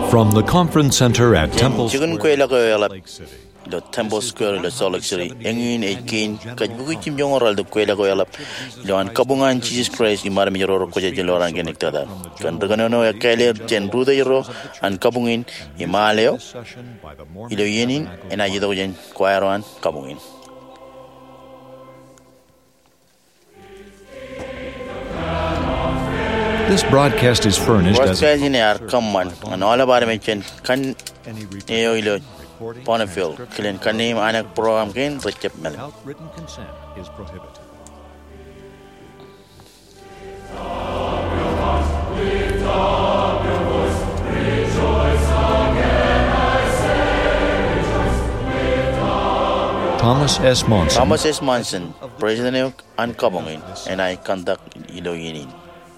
From the conference center at Temple 지금 Square, kwela Lake City. the Temple Square the Salt Lake City engin ekin kajbugi chim jongoral de kwela kwela loan kabungan Jesus Christ imar mi ro ko je loran genik tada kan regano ya kailer jen ruda yoro an kabungin imaleo ilo yenin ena yido jen kwairon kabungin. This broadcast is furnished as Broadcast in our command and all about mention kan ilo Bonneville kilen kanim anak program ken recep mel. without written consent is prohibited. Thomas S. Monson. Thomas S. Monson, President and Kabungin, and I conduct ilo yenin.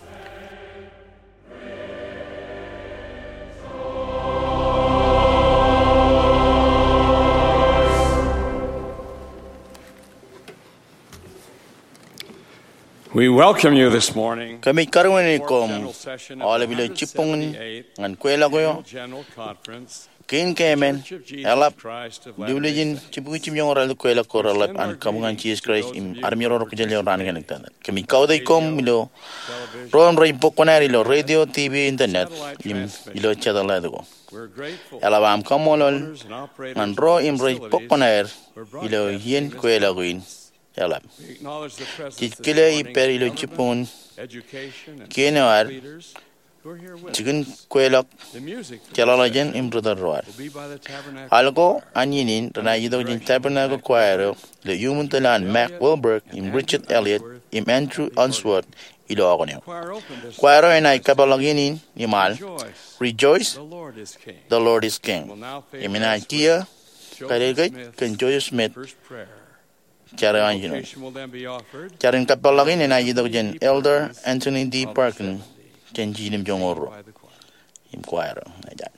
We welcome you this morning. Kami karuni kom all bilo chipong ngan kwela koyo General Conference, kin kemen Church of Jesus elap Christ of dulejin chipugi chimyong oral kwela koralap an kamungan Jesus Christ im armiro ko jeli oran ganik tan kami kawdai kom bilo ron ray pokonari lo radio TV internet im bilo chadala do We're grateful elabam kamolol owners and operators ngan ro of im ray facilities pokonar were ilo broadcast yen kwela kuin elap We acknowledge the presence this chitkile morning iper ilo of chipon government, education, and Kenewar, leaders who are here with chigun us. kwelak The music for this chalalajen session im brother roar will be by the Tabernacle algo aninin rana yido jin tabernacle choir le yumuntalan Mac Wilberg im Richard Elliott im Andrew Unsworth ilo agonyo choir opened this choir en ay kabalaginin imal rejoice The Lord is King. the Lord is We'll king now pay imina respect kia to karegay Joseph kan Smith's Joseph Smith first prayer. chara anjino Invocation will then be offered charin kapalagin en ay yido jin Elder Anthony D. Parkin jen jinim jongoro by the choir. im choir ajan.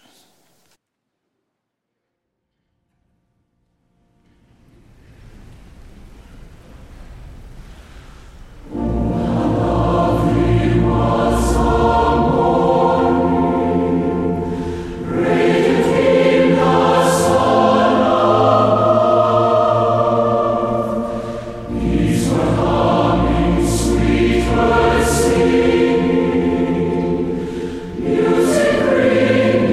Music ring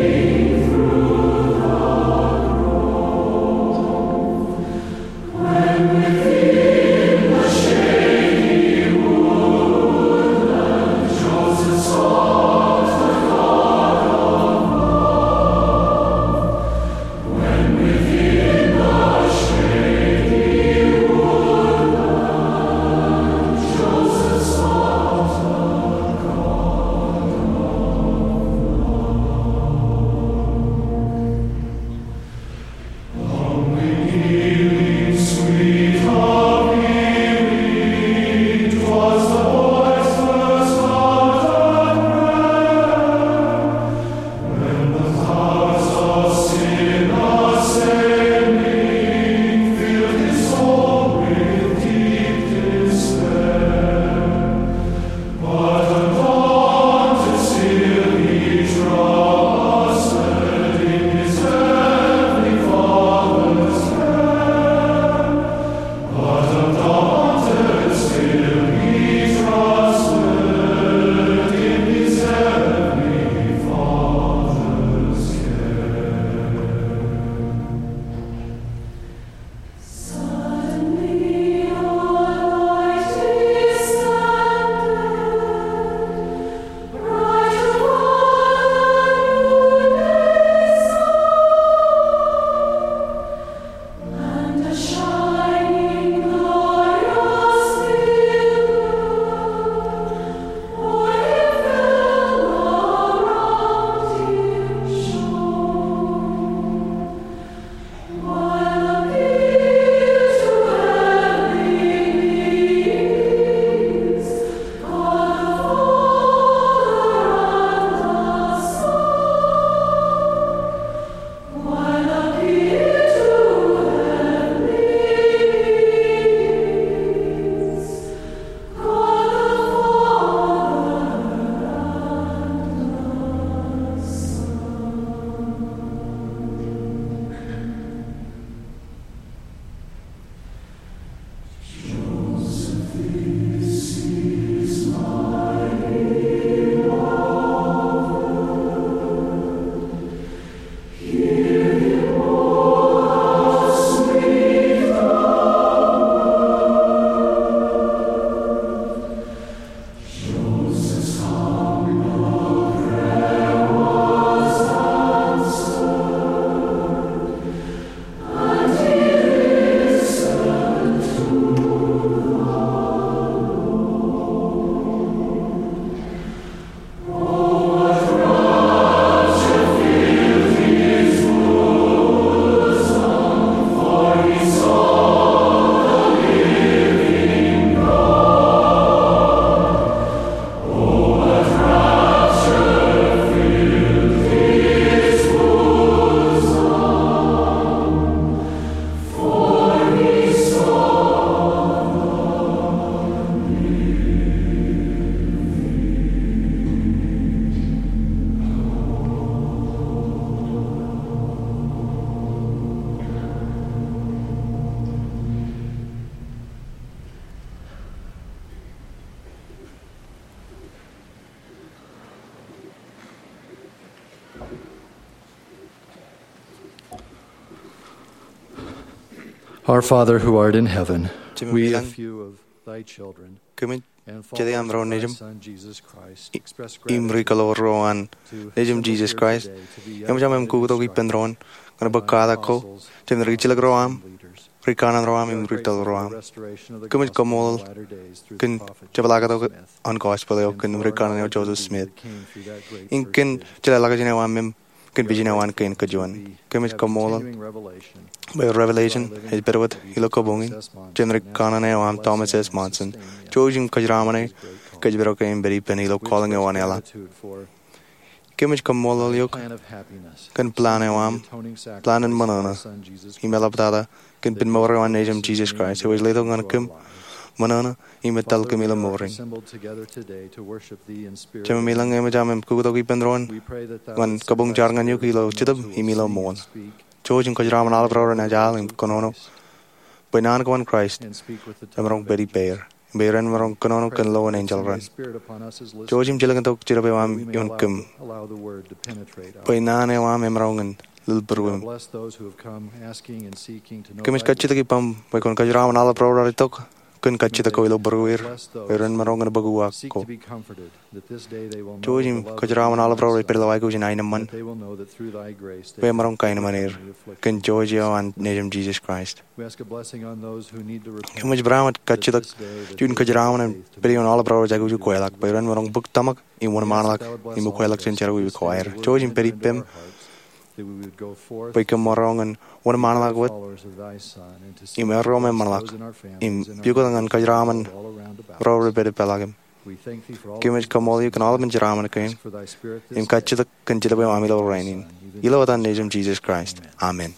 Our Father who art in heaven, Jim we, a bilang few of thy children, kami and jadi followers amro of thy nejum Son Jesus Christ, express imri gratitude kalau roan to nejum assemble Jesus here Christ today to be yang macam edified ku and to ki instructed pendron kana by bakada ko apostles, jam ri chilag prophets, roam and leaders. rikanan roam We are imri grateful tal for the roam restoration of the kami gospel in kamol the latter days through the kin prophet jabalaga Joseph to Smith, on gospel yo and kin for our rikanan yo knowledge of the Joseph deed Smith that came through that great in first kin vision. jala jine wan mem kin We are bijina wan grateful kin kajuan to kami have kamol continuing revelation by revelation through thy is living berwat prophet, ilo ko Thomas bungin S. Monson, jam and rikanan ask yo thee am to Thomas bless S. him and Monson sustain him jojim in kajramane his great calling. kajbero ke beri pen ilo We calling yo express wan ela gratitude for kami kamol thy yo plan of happiness, kan plan seen in yo the am atoning sacrifice planen of thy manana Son, Jesus email Christ, abdada kan that bin he mawar is wan the nejam purpose, Jesus meaning, and Christ was leto direction ngan to our kim lives. manana imetal Father, we kamila are moring assembled together today to worship thee in spirit jam and milang in em truth. jam em ku to ki pendron We pray that thou wan wouldst send kabung thy jar ngan yo spirit kilo upon those chidab who will imilo sing mon and speak, jojim that kajram they al may bro know na the jal words im of konono Christ banan kwan Christ and speak with the tongue amrong of beri angels. pair beren marong konono Pray kan that lo thou an wouldst angel send thy run spirit upon us as jojim listeners, jilagan to chirabe that wam we may yon kim allow the word to penetrate our banan e hearts. wam emrong an lil Do thou berwim bless those who have come asking and seeking to know kemis thy kachita ki will. pam ba kon kajram al bro ra tok kun kachita ko ilo berwir Bless those beren marong an baguwa seek ko to be comforted, that this day they will know the jojim love of kajram thee al and bro thy ra per Son, lawai ko jinai and naman that they will know that through thy grace they be can marong kain overcome manir the affliction kan of jojio this an life. nejam Jesus Christ We ask a blessing on those who need to repent. kemaj bramat that kachita this day that jun they will kajram have an faith to beri move on al bro forward jagu and ju do ko thy elak will. beren marong buk tamak i mon We ask manlak that thou would bless i mo all ko of elak us, chen that charu this ko day air the word jojim would peri enter into pem our hearts, that we would go forth pai kam to marong an one be manlak better wat followers of thy Son, and to i seek mer to rom bless manlak those in our im families, in our yugo ngan neighbors, and in the kajraman world all around about bro re us. bere pelagim We thank thee for all of kemaj these kamol yu blessings, kan al and ben jraman kain ask for thy spirit im this day. kachita kan jila be In the name amilo of thy rainin Son, even ilo watan Jesus nejam Jesus Christ. Christ amen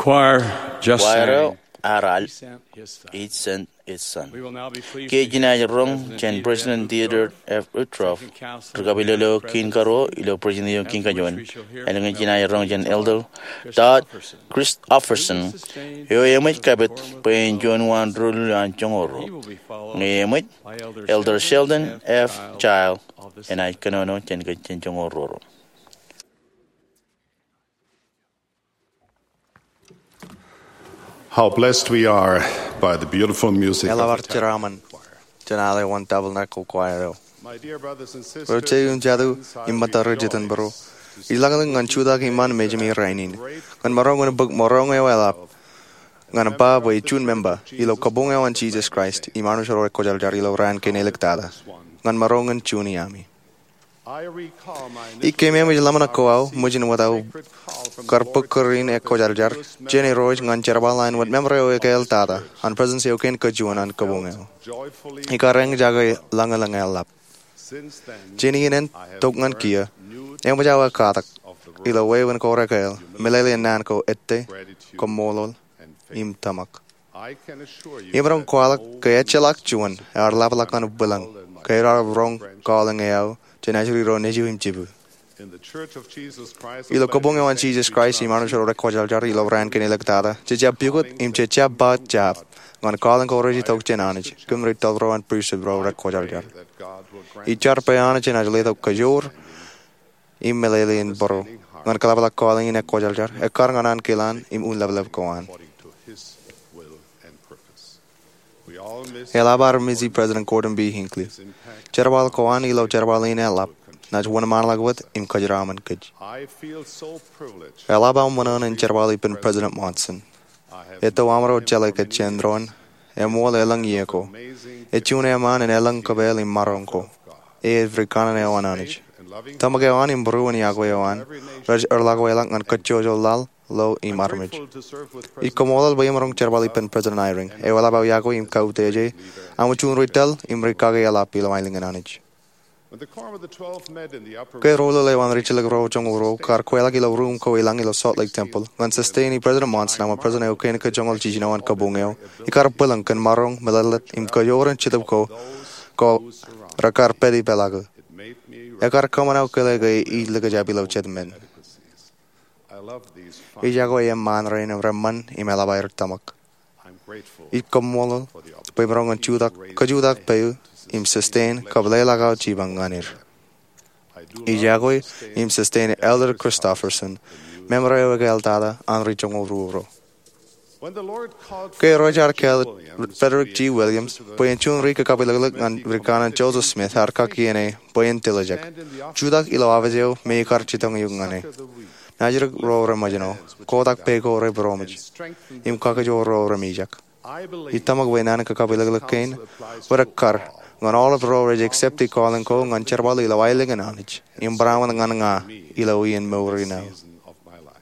choir just Choir sang, aral He sent His Son. each sent his son. We will now be pleased Ke to jina hear rong chen President Theodore F. Utroff. Terkabilo kin karo ilo President kin kajon. Eleng jina rong chen Elder Todd Christopherson. Yo yemit kabit pen John Wan Rul an chongoro. Yemit Elder Sheldon F. Child. And I kanono chen chen chongoro. How blessed we are by the beautiful music Ela of var the Tabernacle tiraman. Janale one tabernacle choir. My dear brothers and sisters, Rote un jadu imata rejitan bro. Ilangan ngan chuda ki man mejami rainin. Ngan marong ngan buk morong e wala. Ngan ba boy chun member. Ilo kabung e wan Jesus Christ. Imanu shoro ko jal jari lo ran ke neliktada. Ngan marong ngan chuni ami. I recall my Ike me mujhe lamana ko au mujhe watau karpuk karin e ko jal jar. Jenny roj ngan charbalain wat member e ke eltada. An presence e ken ka juan an kabung e. joyfully Ikareng jaga langa langa elap. since then Jenny inen tok ngan kia. E mujawa katak. Ilo wewen ko rekel. Melele nan ko ette. Ko molol. Im tamak. I can assure you Imrong kwalak kaya chalak chuan. Ar lapalakan bulang. Kaya rong calling e au. Jenajuri ro neju im jibu. in the Church of Jesus Christ Ilo kabung e wan Jesus Christ imanu shoro ko jal jar ilo ran ke neliktada. Jejab bigot im jejab bat jab. Ngan calling ko reji tok jenanich. Kumri tolro an priesthood ro rek ko jal jar. that God will grant Ichar payana jenaj leto kajor. Im melele in boro. Ngan kalabala calling in e ko jal jar. E kar nganan kilan im un level koan. according to His will and purpose. We all miss Elabar mizi President Gordon B. Hinckley. His impact. Cherbal koan ilo cherbal in elap. Naj wana man lagwat im kajraman kaj. I feel so privileged. Elaba manan in cherbal ipin President Monson. I have Eto amro chalai ka chendron. Emol elang yeko. amazing Echune man in elang kabel im maronko. E vrikanan e wananich. and loving Tamagawan im bruan yagwayawan. Raj erlagwayalang an kachojo lal lo im armij. grateful to serve with Ikomolal bayam rong cherbal ipin President Iring. E wala ba yago im kauteje. Amuchun rital im rikage alapilo ailing ananich. When the quorum of the 12 met in the upper Kaya rolo le wan richilag ro chong ro kar kwela kilo room ko ilang ilo Salt Lake Temple. Ngan sustain President Monson ama President O'Kane ka jongol jijina wan kabungeo. Ikar pulang kan marong melalat im ka yoran chitab ko rakar pedi pelago. it made me Ekar kamanao kele ga I laga jabilo chedmen. inadequacies. I love these fine. Ijago yem man rain of ramman imelabayr tamak. I'm grateful Ikomolo pemrong an chudak kajudak payu im sustain kabale lagao chibanganir. I do Ijago im sustain Elder Christopherson. Memoreo galtada Henry Jongol Ruro. When the Lord called for Kay Roger Kell, Williams, Frederick G. Williams, Boyan Chun Rika Kapilag and Rikanan Joseph Smith, Harkakiene, Boyan Tilajak, stand in the office Judak Iloavazio, Meikar Chitang Yungane, of the weak Najak Ro Ramajano, Kodak Peko and Rebromage, strengthen Im Kakajo Ro Ramijak, I believe Itamag Wenan Kapilag Kane, what a car, on all of Rorage except the calling Kong and Cherbal Ilawailing and Anich, in Brown and Ganga, Ilawi and Morino. season of my life.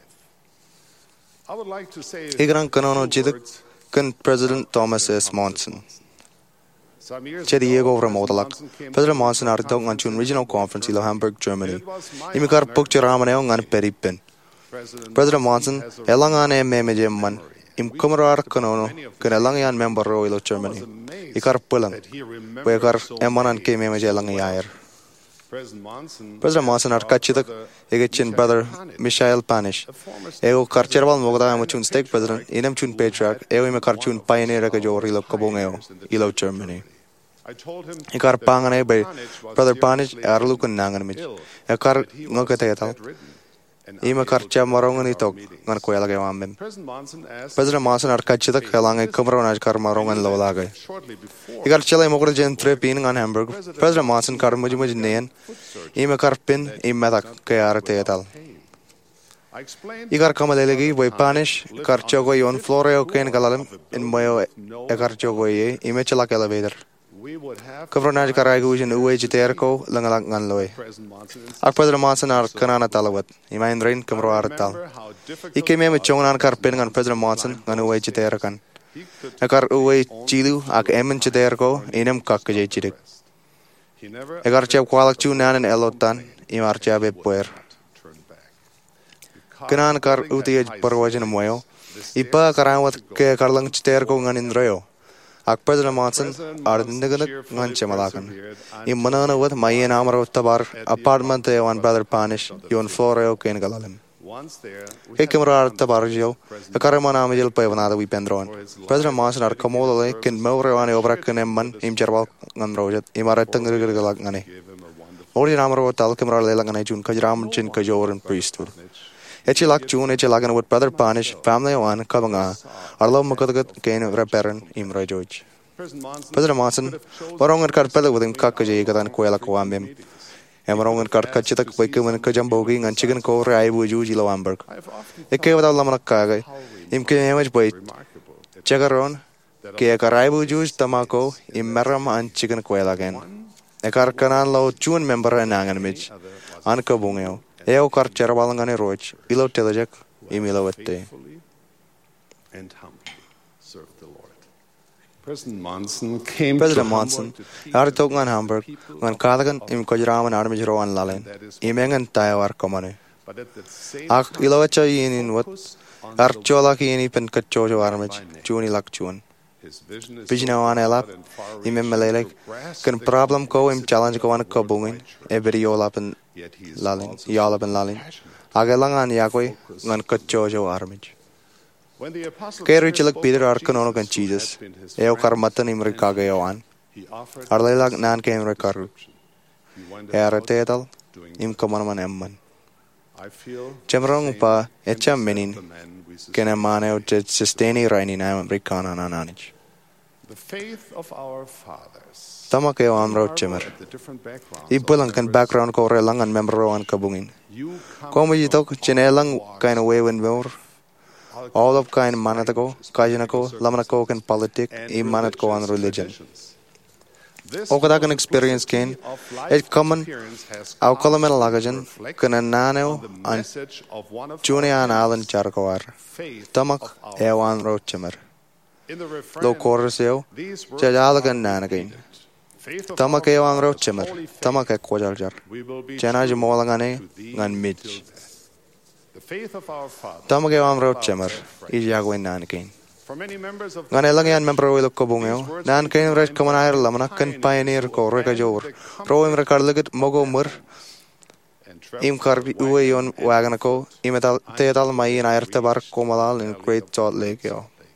I would like to say Igran Kanono few Jidak, words. Kan President Thomas S. Monson. Some years Che Diego ago, from Modalak. Monson came President to Monson artong an chun regional conference ilo Hamburg, Germany. It was my Imikar honor. pukcha ramaneong an peripin. President Monson, has a elang an memejem man. Im kumrar kanono, kan elang yan member ro ilo Germany. Ikar pulang. that he remembered Wekar so emanan ke many memeje elang yair. President Monson arkachidak egechin brother Michael Panish. Ego karcherval mogda amuchun stake president, inem chun patriarch, ego ime karchun pioneer ka jo ilo kabongeo ilo Germany. Ikar pangane by brother Panish arlukun nangan mich. Ekar ngokatetal. Ima karcha marongan itok ngan koyala ge wamben. President Monson arkachidak helange kumronaj kar marongan lolage. Ikar chele mogda jen tre pin ngan Hamburg. President Monson kar muj neen. Ima kar pin imedak ke artetal. Ikar kamalelegi boy Panish kar chogo yon floreo ken galalem in moyo ekar chogo ye ime chelak elevator. Kavronaj karaigu jin uwe jiterko langalang ngan loy. Ar President Monson ar kanana talawat. Ima indrain kamro artal. Ike me chongan kar pin ngan President Monson ngan uwe jiterkan. Ekar uwe chilu ak emen jiterko inem kakje chidik. Ekar chep kwalak chu nan elotan ima ar chabe puer. Kanan kar utiye parwajan moyo Ipa karawat ke karlang chiter ko nganin royo. Ak President Monson ardindaganat ngan chemalakan. Immanana wat mayen amaro tabar apartment e wan Brother Panish yon floreo ken galalem. Kemra tabarjo, a karamana amil pevanada we pendron. President Monson ar kamolale ken mowre wan obrak nemman im jerwal ngan rojet imaratangirgalak ngane. Origin amaro tal kemra lelangane jun kajram chin kajoran priesthood. Echilak June, Echilagan with Brother Panish, family one, Kabanga, Arlo Makagat, Gain Reparan, Imra George. President Monson, Warong and Carpella with him Kakaji, Gatan Kuela Coambim, and Warong and Karkachitak, Wakum and Kajamboging, and Chicken Core, I would use Yellowamberg. They came without Lamanakaga, Imkin Boy, Chagaron, Keakaraibu Juice, Tamako, Imeram, and Chicken Quail again. A Karkanan Low June member and Anganimich, Ankabungio. Eo kar cherbalangane roch, ilo telejek, imilo vette. And humbly serve the Lord. President Monson came President Monson, Artok ngan Hamburg, ngan kadagan im kojraman armijro an lalen, imengan tayawar komane. Ak ilo echa yinin wat, archola ki yini pen kachojo armij, chuni lak chun. Vijna an elap, imem melelek, kan problem ko im challenge ko an kabungin, every yolap and lalin, yolap and lalin. Agalangan yakwe, ngan kachojo armij. Kaya chilak Peter Arcanono and Jesus, eo karmatan im rikagayoan, arlelag nan kem rekaru. Earatetal, im kamanman emman. Chemrong pa, echam menin, kenemane jet susteni raini nam rikana nananich. The faith of our fathers. Tamakeo amro chemer. Ipulang kan background ko relang an membro an kabungin. Komo yitok chinelang kain way when more. All of kain manatako, kajinako, lamanako kan politic, imanatko an religion. Okadakan experience ken, it common, au kolamen lagajan, kananano an junian alan charcoar. Tamak ewan ro chemer. Lo choruseo, Jalagan Nanagain. Tamakeo ang rochemer, Tamaka Quajaljar. Janaj Molangane, Nan Midge. Tamakeo ang rochemer, Ijaguin Nanagain. Ganelangian member will Kobungeo, Nan Kain Red Common Lamanakan Pioneer Ko Rekajor, Roem Rekarligat Mogomur, Im Karbi Ueon Waganako, Imetal Tetal Mayin Airtabar Komalal in Great Salt Lake.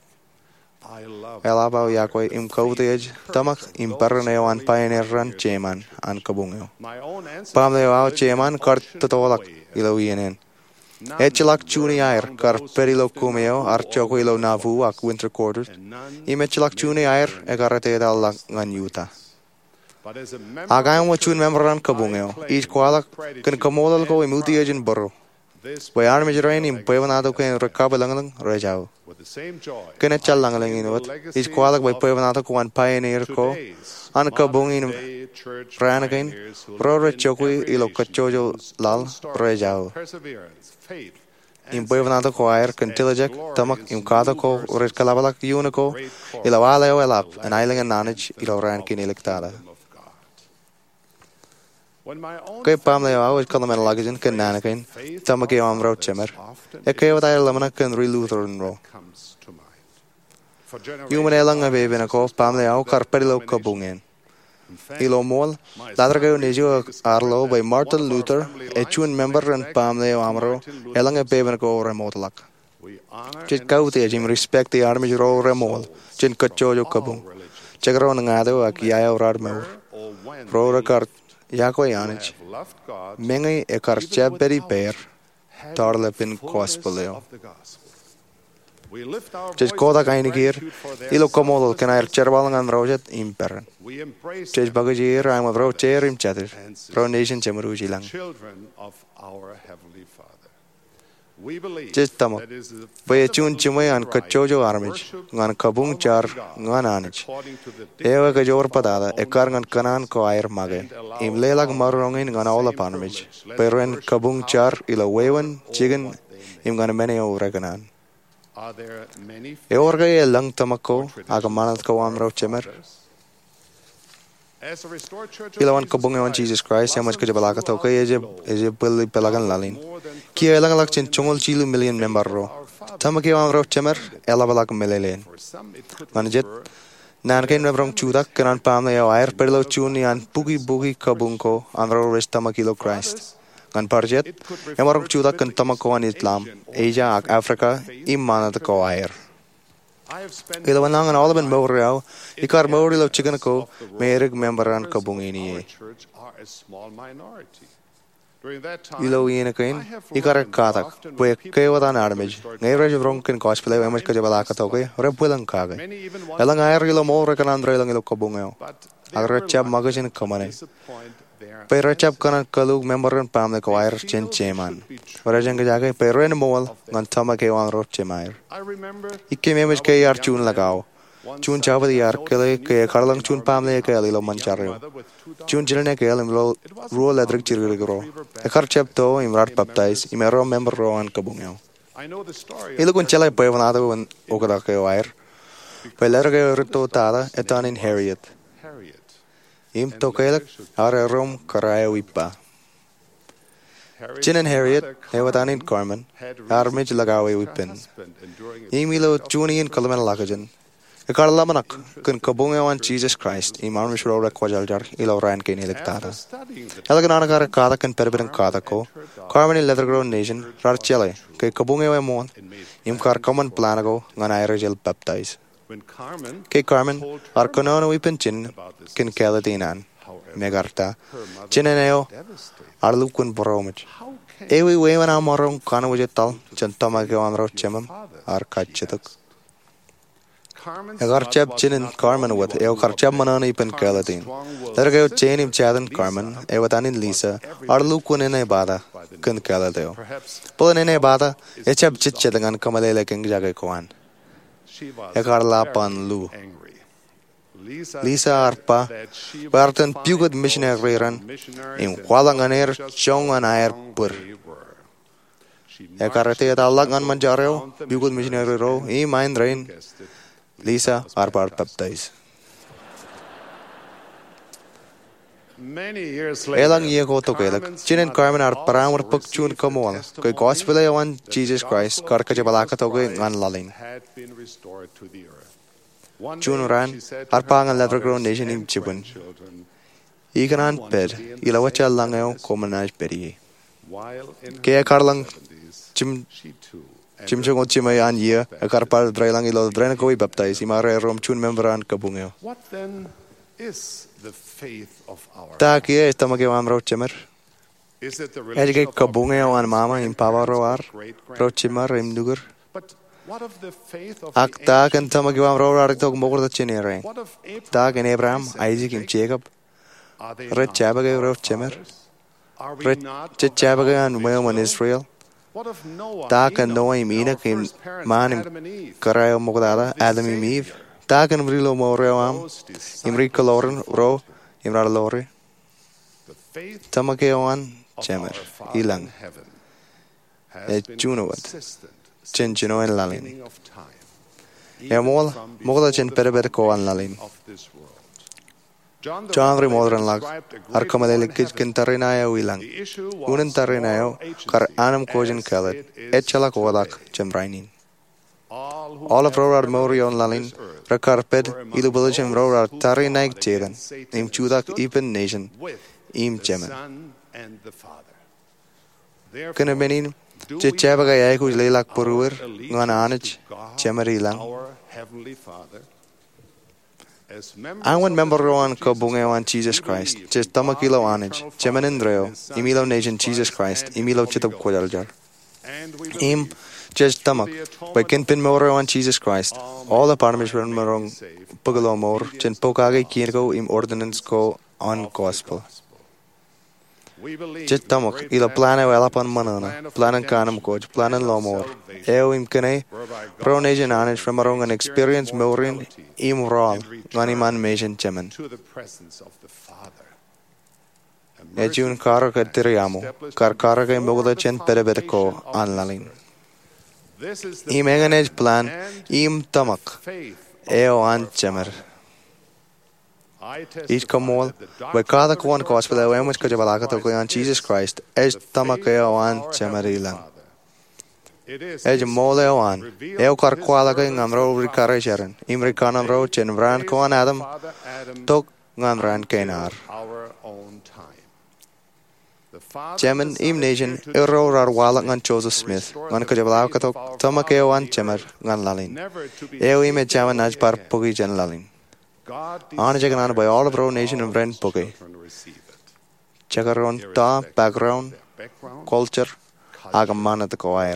Elabao Yakwe im Kautage, Tamak im Paraneo an Pioneer Run Chairman and Kabungeo. Pamleo Chairman Kart Totolak Iloinen. Echilak Chuni Air, Kar Perilo Cumeo, Archoquilo Navu, Ak Winter Quarters. Imechilak Chuni Air, Egarate Dal Ganyuta. Again what Chun Membran Kabungeo, each Qualak can Kamolal go Imutiajan Burrow. By Armijarain in Puevanado can Rekabalangang Rejao. Kenechal Langling in what is Qualak by Puevanado one Pioneer Co. Ankabung in Ranagain, Rore Chokui Ilocachojo Lal Rejao. In Puevanado Choir, Cantilajak, Tamak, Imkatako, Red Calabalak Unico, Ilawaleo Elap, an island and Nanich, Ilorankin Electada. Kay pamleo awit kalaman lagajan kan nanakin, Tamakeo amro chemer, Ekeo tayo lamana kan relutheran ro. Human elang a baby na ko, pamleo karperilo kabungin. Ilo mol, ladragayo nejo arlo by Martin Luther, a chun member and pamleo amro, elang a baby na ko remotelak. Chit kauti jim respect the army ro remol, chin kachojo kabung. Chagro nangado akiayo radmo. Ro record. Yako Yanich, Mengi e Karcha Berry Bear, Tarlepin Cospoleo. Just Koda Kainigir, Ilocomodo can I Cherbalang and Roget Imperan. Chase Bagajir, I'm a rocher in chatter, Pro Nation Chemurujilang. Children of our Heavenly Father. We believe Just Tamo, by a tune Chimay and Kachojo Armage, Nan Kabung Char, Nananich. Eva Kajor Padada, a Kargan Kanan Koir Mage, Im Lelag Marongin on all Panamage, Peren Kabung Char, Ila Waven, Chicken, Im Ganameneo Reganan. Are there many Eorga Lang Tamako, Agamanat Coamro Chemer. as a restored church Ilawan Kabung on Jesus Christ, how much Kajabalaka Toka is a Billy Pelagan Lalin. Kia Langalak in Chungol Chilu million member ro. Tamaki on ro chemer elabalak melelen. Manjet nan ken rebrong chudak kan pam na air perlo chuni an bugi kabunko an ro rest tamakilo Christ. Ngan parjet emarong chudak kan tamako an Islam Asia ak Africa imana ko air. Ila wanang an olaban morao ikar morilo chicken ko merig memberan kabungini. Ilo ina kain ikar katak pue kewadan armage ngai raj bronkin cosplay emas ka jabalaka toke repulang kage elang air ilo more kan andre lang ilo kabungeo agar chap magazin kamane pero chap kan kalug memberan pamne ko air chen cheman rajang jage pero en mol ngan tama ke wan ro chemair ikke memes ke yar chun lagao chun chawad yar ke karlang chun pamne ke ilo manchareo chun jilne ke ilo ro ladrik chirgro ekar chap to imrat baptize imero member ro an kabungeo ilo kun chala pevanado wan okada ke air pelar ke rito tada etan in Harriet im to kelak are rom karae wipa Chin and Harriet hewatan in Carmen armage lagawe wipen imilo chuni in kalaman lakajan Ekala manak kun kabungeo an Jesus Christ iman mishro ra kwajaljar ilo ran ke niliktada elagana kar kada kan perben kada ko Carmen leather grown nation rar chele ke kabungeo mon im kar common planago ngan aerogel baptize ke Carmen ar konono wipen chin kin keladinan megarta chineneo arlu kun boromich ewi wewan amorong kana wajetal chantama ke an ro chemam ar kachetuk Agar chap chinin Carmen wat eo kar chap manana ipen kaladin. Largeo chain im chadan Carmen ewatanin Lisa arlu kun ene bada kun kaladeo. Pulan ene bada e chap chitchedangan kamalele keng jage koan. Agar lapan lu. Lisa arpa partan pugad missionary ran im kwalanganer chongan air pur. Agar te atalak an manjareo pugad missionary ro I mind rain Lisa arpar baptize. Elang ye ko to kelak. Chinen Carmen ar paramar puk chun kamol. Koi gospel awan Jesus Christ kar ka jabalaka to ge ngan lalin. Chun ran ar pangan leather grown nation im chibun. Iganan ped ilawacha langeo komanaj pedi. Ke karlang Chimchong chimay an year a carpal drailang ilo drain ko baptize imare rom chun membran kabungeo. What then is the faith of our Ta kia estama ke wan ro chemer. Is it the Ejge religion of kabungeo an mama our im pavaro ar great-grandparents? ro chimar im dugur. But what of the faith of Ak the ta kan ancients? tama ke wan ro ar tok mogor da chinere. What of Abraham, Ta kan Abraham, Isaac, Isaac im Jacob. Are they Re not chabage ro our chemer. fathers? Are we Re not of che the chabage house an of mo man Israel? Israel. What of Noah, Ta kan Noah im our Enoch im first parents, man Adam im and Eve? karayo mogdada Adam im Eve. Ta kan brilo mo reo am im ri koloren ro im ra lore. The faith Tama ke wan of chemer our Father ilang. in heaven has E been chunowat. consistent Chen since chino en the lalin. beginning of time, E even mol from mogda before chen the perebet ko an foundation lalin. of this world. John the John ri Revelator modran lag described a ar great kamalele war in kit heaven. kin tarinayo ilang. The issue was Unen tarinayo moral kar agency, anam kojin as kalat it is et chala kodak today. chemrainin. All who All of have rorar ever mori on lived on lalin this earth rakarped were among ilu bulachem those rorar who tarinaik fought chegan against Satan im and chudak stood ipen nation with im the chemen. Son and the Father. Therefore, Kena benin do che we chabaga not yai kuj owe leilak our puruir allegiance ngan anich to God, chemerilang. our Heavenly Father? As members Anwan of the member Church roan of ko Jesus bungewan Christ, Jesus we Christ believe ches in tamakilo God, the anich eternal chemenendreo Father, His Son, imilo Jesus nation Jesus Christ, Christ and His imilo Holy chitab Ghost. kojaljar. And we Im believe ches through tamak the atonement by kin of pin the moro on cross, Jesus Christ all all the mankind parmishran may be merong saved pugalo by mor chen obedience to the pokage laws kirgo im and ordinance ko on of the gospel. gospel. We believe Ches in the tamak great ilo plan of plana wela redemption, pan the manana plan of planan kanam redemption, koj the plan planan of lomor salvation, eo im kene whereby pro God's nation children anich from may marong an experience morin mortality im rol and ngani man return mejen chemen. to the presence of the Father. A Ejun merciful karo ka plan tiriamu established kar karo ka before mogda the chen perebet ko foundation of an this lalin. earth. This is the Im enganej plan and im tamak faith of eo our an chemer. Father. I Ich testify komol that the we doctrine kada of the kuan short gospel eo gospel emus ka jabalaka to ko an is Jesus Christ es the tamak faith eo of an our chemer Heavenly ilang. Father. Ej mole oan. Eo kar kwalaga ngamro rikare sharan. Imri kanam ro chen vran koan Adam. Tok ngamran kenar. Jemen im nation ero rar walak ngan Joseph Smith. Ngan kajablaw katok tamak eo an chemer ngan lalin. Eo ime jaman naj par pugi jen lalin. Ana jagan by all of our nation and friend pugi. Chakaron ta background culture agamana the choir.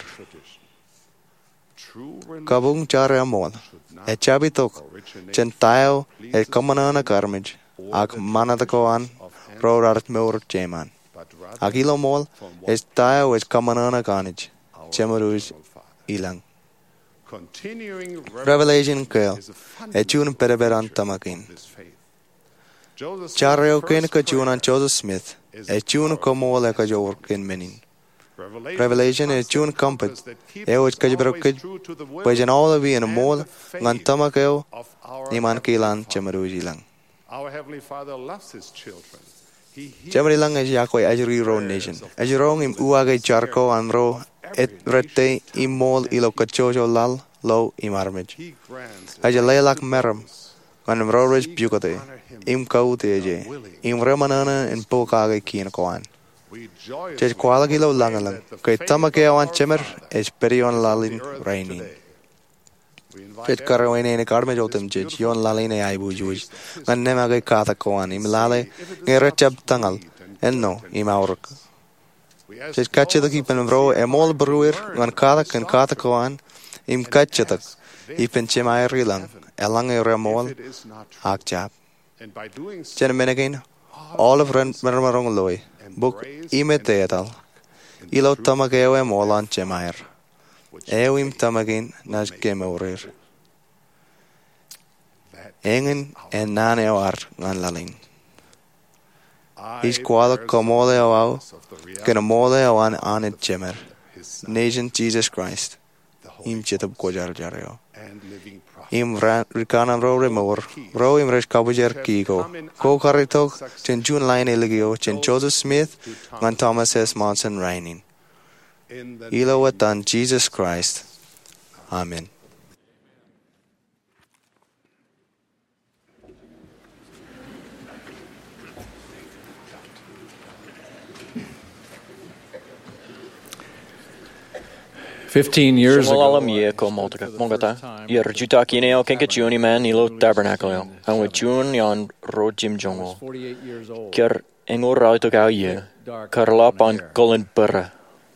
Kabung chare amol. E chabitok chen tayo e kamanana karmij. Ag mana the koan ro art meur jeman. Agilo mol is tayo is kamanana kanij. Chemarus ilang. Revelation kel. E chun pereberan tamakin. Chareo ken ka chunan Joseph Smith. E chun komol e ka jorkin menin. Revelation is chun compass. E which kajbrokid. Wajan all of in a mol. Ngan tamakeo. Niman kilan chemarus ilang. Our Heavenly Father loves His children. Jamari lang is yakoi ajri ro nation. Ajrong im uage charco anro et rete imol ilo kachojo lal lo imarmij. Ajalelak meram. Kan rorich bukate. Im kauteje. Im remanana in pokage kien koan. Chej kwalagi lo langalang. Kay tamake awan chemer es perion lalin rainin. Chej karawin in karme jotem chej yon lalin e aibu juj. Kan nemage kata koan im lale ngerechab tangal. Enno im auruk. Chej kachetak ipen vro emol bruir ngan kata koan im kachetak ipen chemai rilang elang e remol akjab. Chen menegin all of mermarong loy book imetetal ilo tamageo emolan chemair. Ewim tamagin nas gemeurir. Engen en naneo art ngan lalin. Is kwala komole oau kenamole oan anit chemer. Nation Jesus Christ. Im chetab kojar jareo. Im rikanam ro remor. Ro im resh kabujer kigo. Ko karitok chen June line eligio chen Joseph Smith ngan Thomas S. Monson Rainin. Ilo watan Jesus Christ. Amen. Malalam ye ko mongata. Yer juta kineo kenke juni man ilo tabernacle. And with June yon ro Jim Jongo. Ker engor rauto gau ye. Karlap on Golan Burra.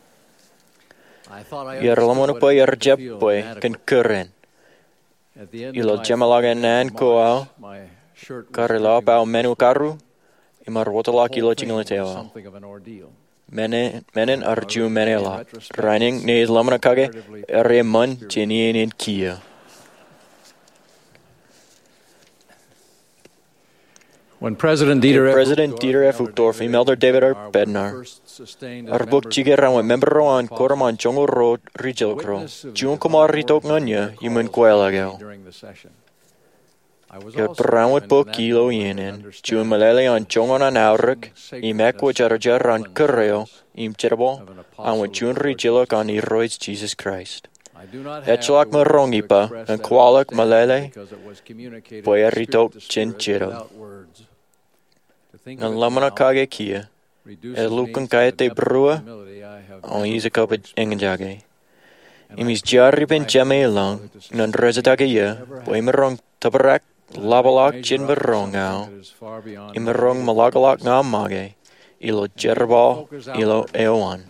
Yer lamona po yer jeb boy kan kuren. Ilo gemalaga nan ko au. Karlap au menu karu. Imar wotala ilo jingliteo. Menen arju menela. Reining ne lamana kage ere mun jenien in kia. When President Dieter F. Uchtdorf emailed David R. Bednar, Arbuk Chigeran with member on Koraman Jongo Road, Rijilkro, Jun Kumar Ritok Nanya, Human Quailagel. Your brown with book kilo yenen, Jun Malele on Jongon an Auric, Imek Jarjar on Kurreo, Im Cherbo, and with Jun Rijilok on Eroids Jesus Christ. Etchlak Marongipa, and Qualak Malele, Boyeritok Chin Chiro. Ang lamana kage kia, lukan kaete brua, on izakop engenjage. Imis jarri ben jame lang, nan rezatage ye, boimerong tabarak, labalak chin berong au, imerong malagalak ngamage, ilo jerbal, ilo eoan.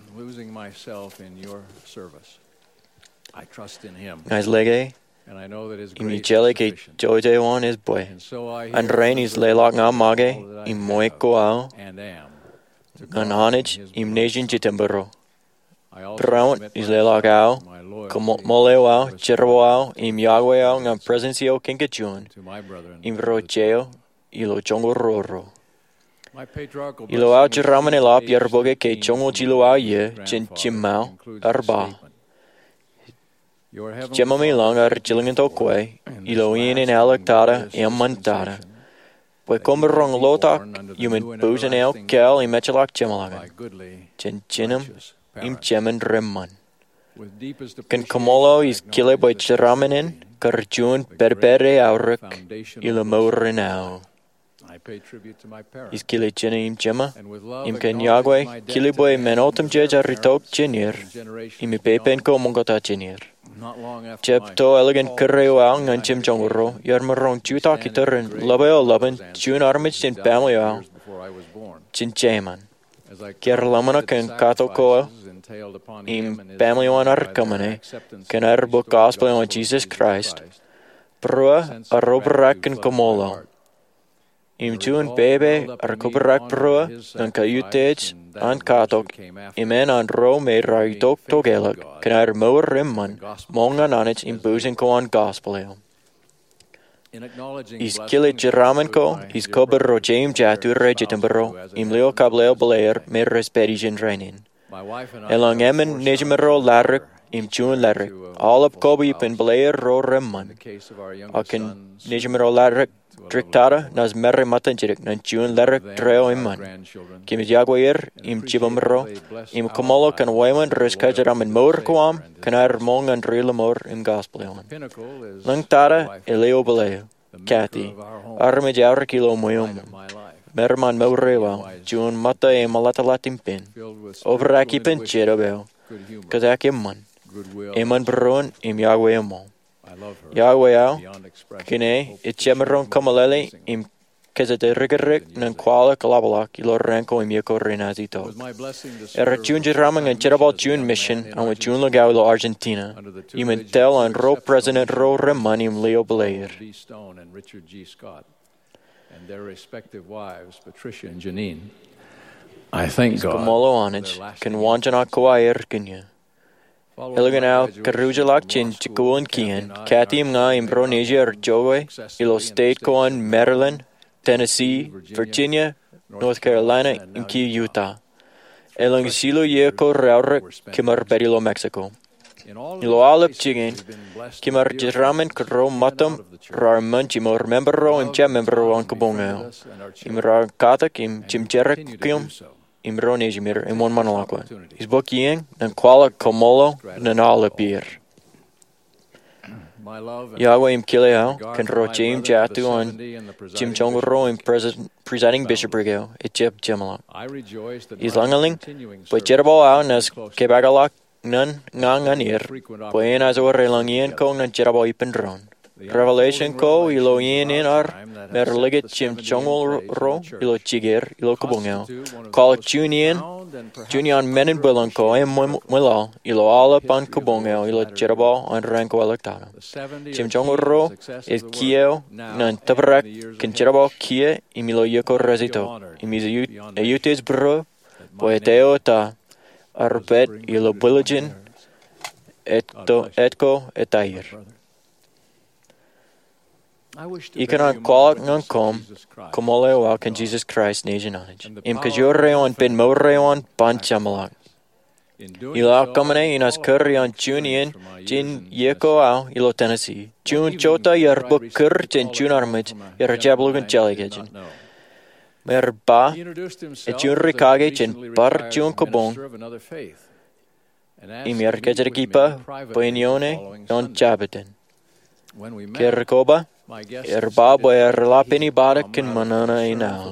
Guys lege, imi jele ke joje wan is boy. And rain is lelak ngamage, im moeko au, gan hanage, im nation jitembero. Brown is lelak au, moleo au, cherbo au, im yagwe au, ngam presencio kinkachun, im rojeo, ilo jongo roro. Ilo au chiramane lap yerboge ke jongo jilo au ye, chin chimau, arba. Gemami lang ar jilingento kwe, ilo in electada, mantada. We kommer rong lotak, yumin boozen el kel, imechalak gemalagan. Chin chinum, im gemen remman. Kan kamolo is kile boy chramenen karjun berbere auruk ila maurinao. Is kile chene im chema im ken Yahweh kile boy menotum jeja ritok chenir im pepen ko mongota chenir. Jeb to elegant kerreo ang an chim jongro yarmarong juta kitarin labeo laban jun armich in pamleo chin chaman. Ker lamana ken kato ko im pamleo arkamane ken arbo gospel on Jesus Christ. Brua arobrak ken komolo. Im jun bebe arkobrak brua an kayutej an katok imen an ro me raitok togelak ken moer rimman mongan anich im buzen ko an gospel. Is kile jeramen ko is kober ro jaim jatu regitemberro im leo kableo belair me resperigen reinin. Elang emen nejmero larrik im jun larrik all up kobi pen belair ro rimman. Aken nejmero larrik Triktara nas merre matanjirik nan jun larrik dreo imman. Kim Yahweh im chibamro im komolo kan wayman riskajaram in moor kwam kan mong an rilamor im gospel. Lang tara eleo beleo. Kathy arme jaur kilo moyom. Merman morewa jun mata e malatalatim pin. Overaki pen cherabel. Kazak imman. Iman bron im Yahweh mo. Yahweh kine itchemeron kamalele im kezete rigerik nan kwala kalabalak ilo ranko im yeko renazito. Jun jiramang an cherabal jun mission an with jun lagao ilo Argentina. Im intel an ro president ro reman im Leo Belair. And their respective wives, Patricia and Janine. I thank God. Kamolo anich kan wanjana kwair kenya. Eleganao karujalak chin chikuan kian katim nga Impronesia Joey ilo state koan Maryland, Tennessee, Virginia, North Carolina, imki Utah. Elang silo ye ko raurik kimar berilo Mexico. Ilo alip chigin kimar jiramen kro matam rar manchimo membero im chem membero an kabongao. Imra katak im chimcherek kim Imronejimir in one manalakwa. Is bokieng nan kwala komolo nan alipir. Yahweh im kileo kan ro jim jatu on jim jongro im presiding bishoprigeo it jeb jemalak. Is langaling but jerbo au nas kebagalak nan nganganir poen as or relangien ko nan jerbo ipendron. Revelation ko ilo yin in ar merligit chim chongol ro ilo chiger ilo kubungel call junian menen bulan ko em mulal ilo ala pan kubungel ilo cherabo an ranko electana chim chongol ro is kieo nan tabrak kin cherabo kie imilo yeko rezito imizu ayutes bro poeteo ta arbet ilo bulletin etko etair. Ikanan kwalak ngan komoleo kan Jesus Christ nation anaj. Im kajoreon ben moreon ban chamalak. Ila kamane inas kurrion junian jin yeko au ilo Tennessee. Jun chota yarbo kur jen jun armit yar jablugan jaligajin. Merba et jun rikage jen bar jun kobong. Im yar kajakipa poenione non jabetin. Kerkoba Erbabo lapini barakin manana ina.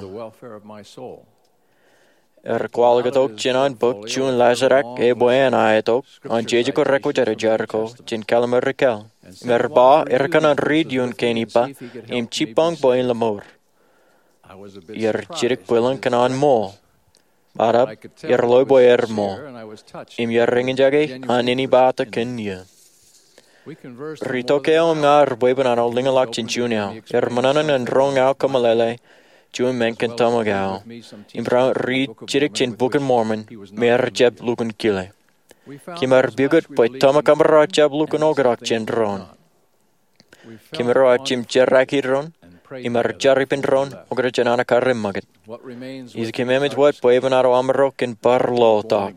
Kwalagatok chinan book chun lazarak boyan aetok on jejiko rekwajara jarko chin kalamarikel. Merba erkanan read yun kenipa im chipang boyan lamor. Chirik bulan kanan mo. Arab loy boyer mo. Im ringin jage anini bata kenya. Ritokeo ngar bueban an lingalak chin junio. Mananan and rong out kamalele. Jun menken tamagao. Imbra read chirik chin bukan Mormon. Mer jeb lukan kile. Kimar bugut boy tamakamara jeb lukan ograk chin ron. Kimaro chim cheraki ron. Imar jaripin ron. Ogra janana karim magat. Is kimemit what bueban aro amarok in barlo talk.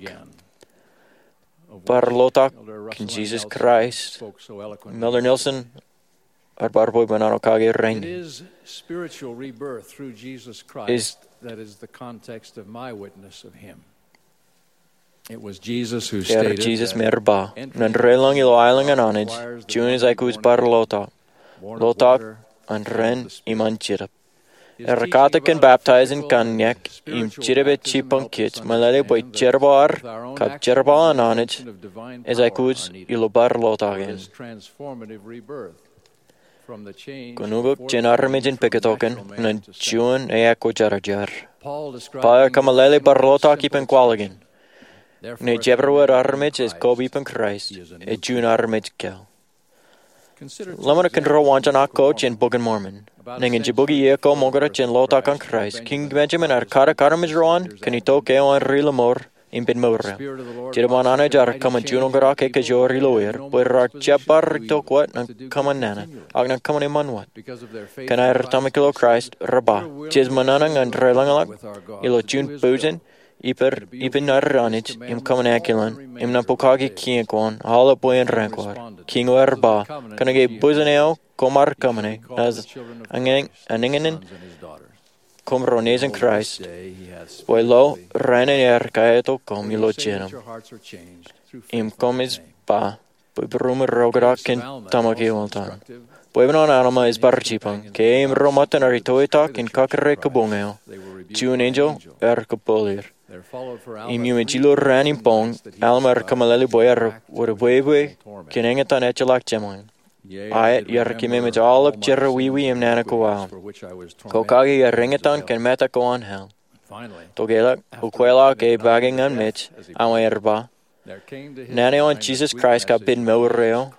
Barlotak in Jesus Christ. Miller Nilsson ar barboy banano kage rein. It is spiritual rebirth through Jesus Christ that is the context of my witness of him. It was Jesus who Er stated Jesus that mer ba. Nan relang ilo ailang ananij. June is aikus bar lotak. Lotak an ren iman chirap. Er kata kan baptizen kan nyak im chirabe chipang kit malale boy cherbar kap cherbal ananij. Is aikus ilo bar lotagen. Kunugok jenarmijin peketoken nan June eako jarajar. Pa kamalele bar lotak ipen kwalagen. Ne jebroer armij is kobipen Christ. E June armij kel. Lamar kan rawanjan akko jen bogen Mormon. Ningen jibugi eko mogara jen lotak an Christ. King Benjamin ar kara karamij roan kan ito keo an rilamor in ben morre. Jiraban anajar kaman Juno garak eke jori loer. Boirar jabar ito kwat nan kaman nana. Agnan kaman imanwat. Kan ar tamikilo Christ raba. Jiz mananang an relangalak. Ilo June buzen. Ipen narranich, im kaman akilan, im na pokagi kiekwan, hala boyen rankwar, kingo erba, kanage buzeneo, komar kamane, as aningenen, kom ronezen Christ, boy lo, reinen kaeto kom ilo chenam, im komis ba, boy brumer rogarakin tamaki waltan. Boy benon anima is barchipang, ke im romatan aritoitak in kakare kabongeo, June angel kapolir. Imumechilo ran in pong, almar kamalali boyar, were webe, kinengetan echelak gemoin. I yarkime met all of cherra wiwi im nanakoa. Kokagi ringetan can meta go on hell. Togela, ukwela ke bagging on mitch, awerba. Nane on Jesus Christ ka bin moreo,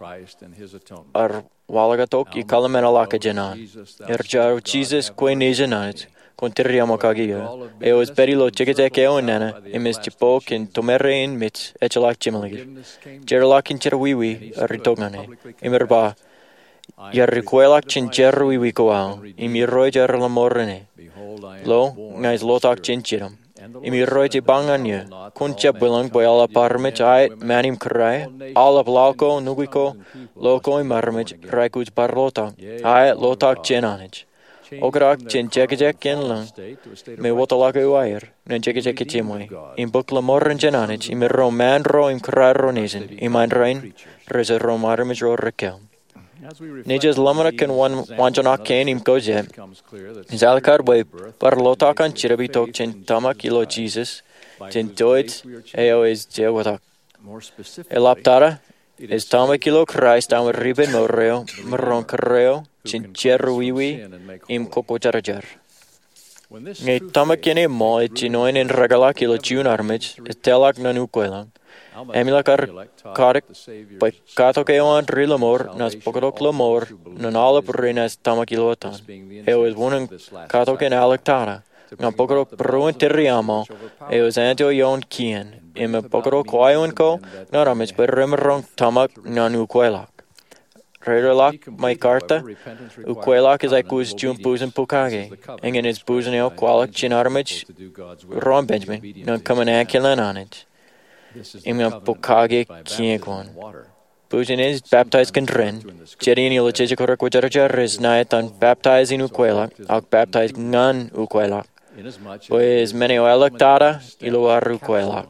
ar walagatok y kalamenalaka jenan. Erjaro Jesus kwe nejananit. Conterriamo kagiga. Eos perilo cheketeke nana, emis chipok in tomerein mit echelak chimaligir. Jerlak in cherwiwi, ritogane. Imerba, yarriquelak chin cherwiwi koal, imiroi jerlamorene. Lo, ngais lotak chin chiram. Imiroi jibanganya, kuncha bilang boyala parmich ait manim krai, alap lauko nugiko, loko imarmich, raikuj parlotak, ait lotak chinanich. Ograk chen chekajek ken lang, me wotolaka uair, nen chekajek chimwe. In book la morren jenanich, im roman ro im kraro nezen, im ein rein, reza romarmij ro rekel. Nejas lamana ken wanjanak ken im koje. Is alkar boy parlotakan chirabitok chen tamak ilo Jesus, chen doit eo is jewatak. Elaptara, is tamak ilo Christ am riben morreo, marron carreo, chin cherwiwi im kokojarajar. Ngay tamakene mo et chinoin in regalak ilo June armich, et telak nanukoelang. Emilakar karik, by katokeoan rilamor, nas pokodok lamor, nan alap rinas tamakilotan. Eo is wonen katoken alaktara. Nga pokodok bruin terriamo, eo is antio yon kien. Ima pokodok wayon ko, naramich by rimerong tamak nanukoelak. Rederlak, my karta, ukwelak is aikus June buzen pukage, ingen is buzeneo kwalak chinarmich, ron Benjamin, non kamanakilan anich. Imam pukage kiekwan. Buzen is baptized kandren, Jerian ilachijikorak wajarajar is naitan baptized in ukwelak, ak baptized ngan ukwelak. Pues meneo electada, iluar ukwelak.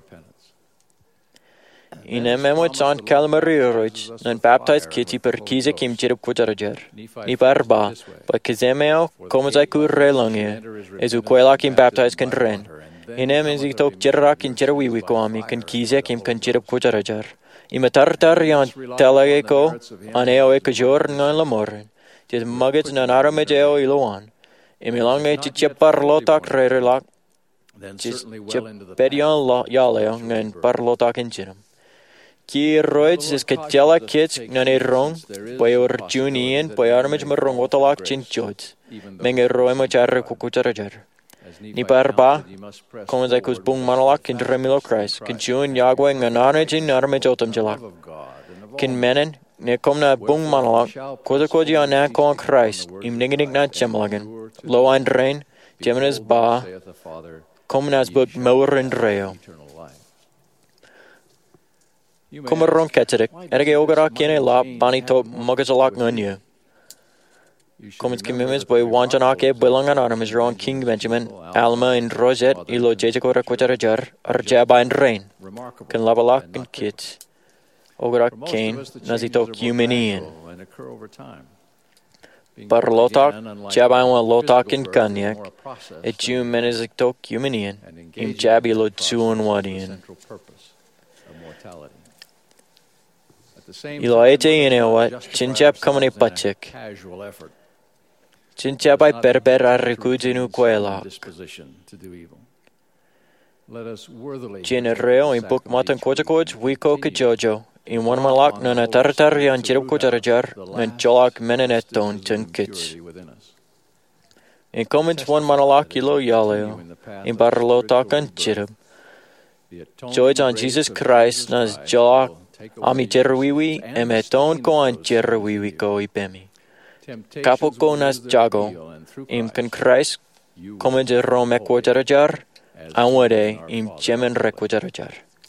In ememot on calamariorich, and baptized kitty per kiza kim chirip kujarajar. Ni barba, but kizemeo, komazaiku relange, is ukwelak im baptized kandren. In em is itok jerak in jerawi kwami kan kiza kim kan chirip kujarajar. Imatartar yan telageko, aneo ekajor nan lamorin. Tis muggets nan aramejeo iloan. Imilange chichepar lotak rerelak. Chis chepedion yaleo ngan parlotak in chiram. Ki roids is ketjala kits nane rong, by or junian, by armage marong otolak chin jods. Menge roema jarre kukutarajar. Ni barba, komazaikus bung manalak in remilo Christ, kin jun yagwe nganarage in armage otam jalak. Kin menen, ne komna bung manalak, kozakoji on nakon Christ, im niginig na chemalagan, low and rain, geminas ba, komnas book mower and reo. Kumarong ketcherik, erge ogara kine lap bani tok magajalak nganyu. Komens Kimimis boy Wanjanake, Bilangan Arm is wrong King Benjamin, Alma in Rosette, Ilo Jejako Quacharajar, Arjaba and Rain, Can Labalak and Kits, Ograk Kane, Nazito Humanian. Barlotak, Jaban Lotak in Kanyak, a Jew Meniziktok Humanian, Im Jabilo Tsuan Wadian. Iloete Inewa, Chinjap Kamani Pachik. Chinchabai berber arrecudinu quela. Genereo in book matan coach wiko jojo. In one malak nana tartari and chirp coacharajar, and jolak meneneton junkits. In comments one manalakilo yaleo, in barlotak and chirp. Joy on Jesus Christ nas jolak, ami jerwiwi, emeton ko and jerwiwi ko ipemi. Kapoko nas jago, im kan Christ, come de Rome equajarajar, anwade im Jemen requajarajar.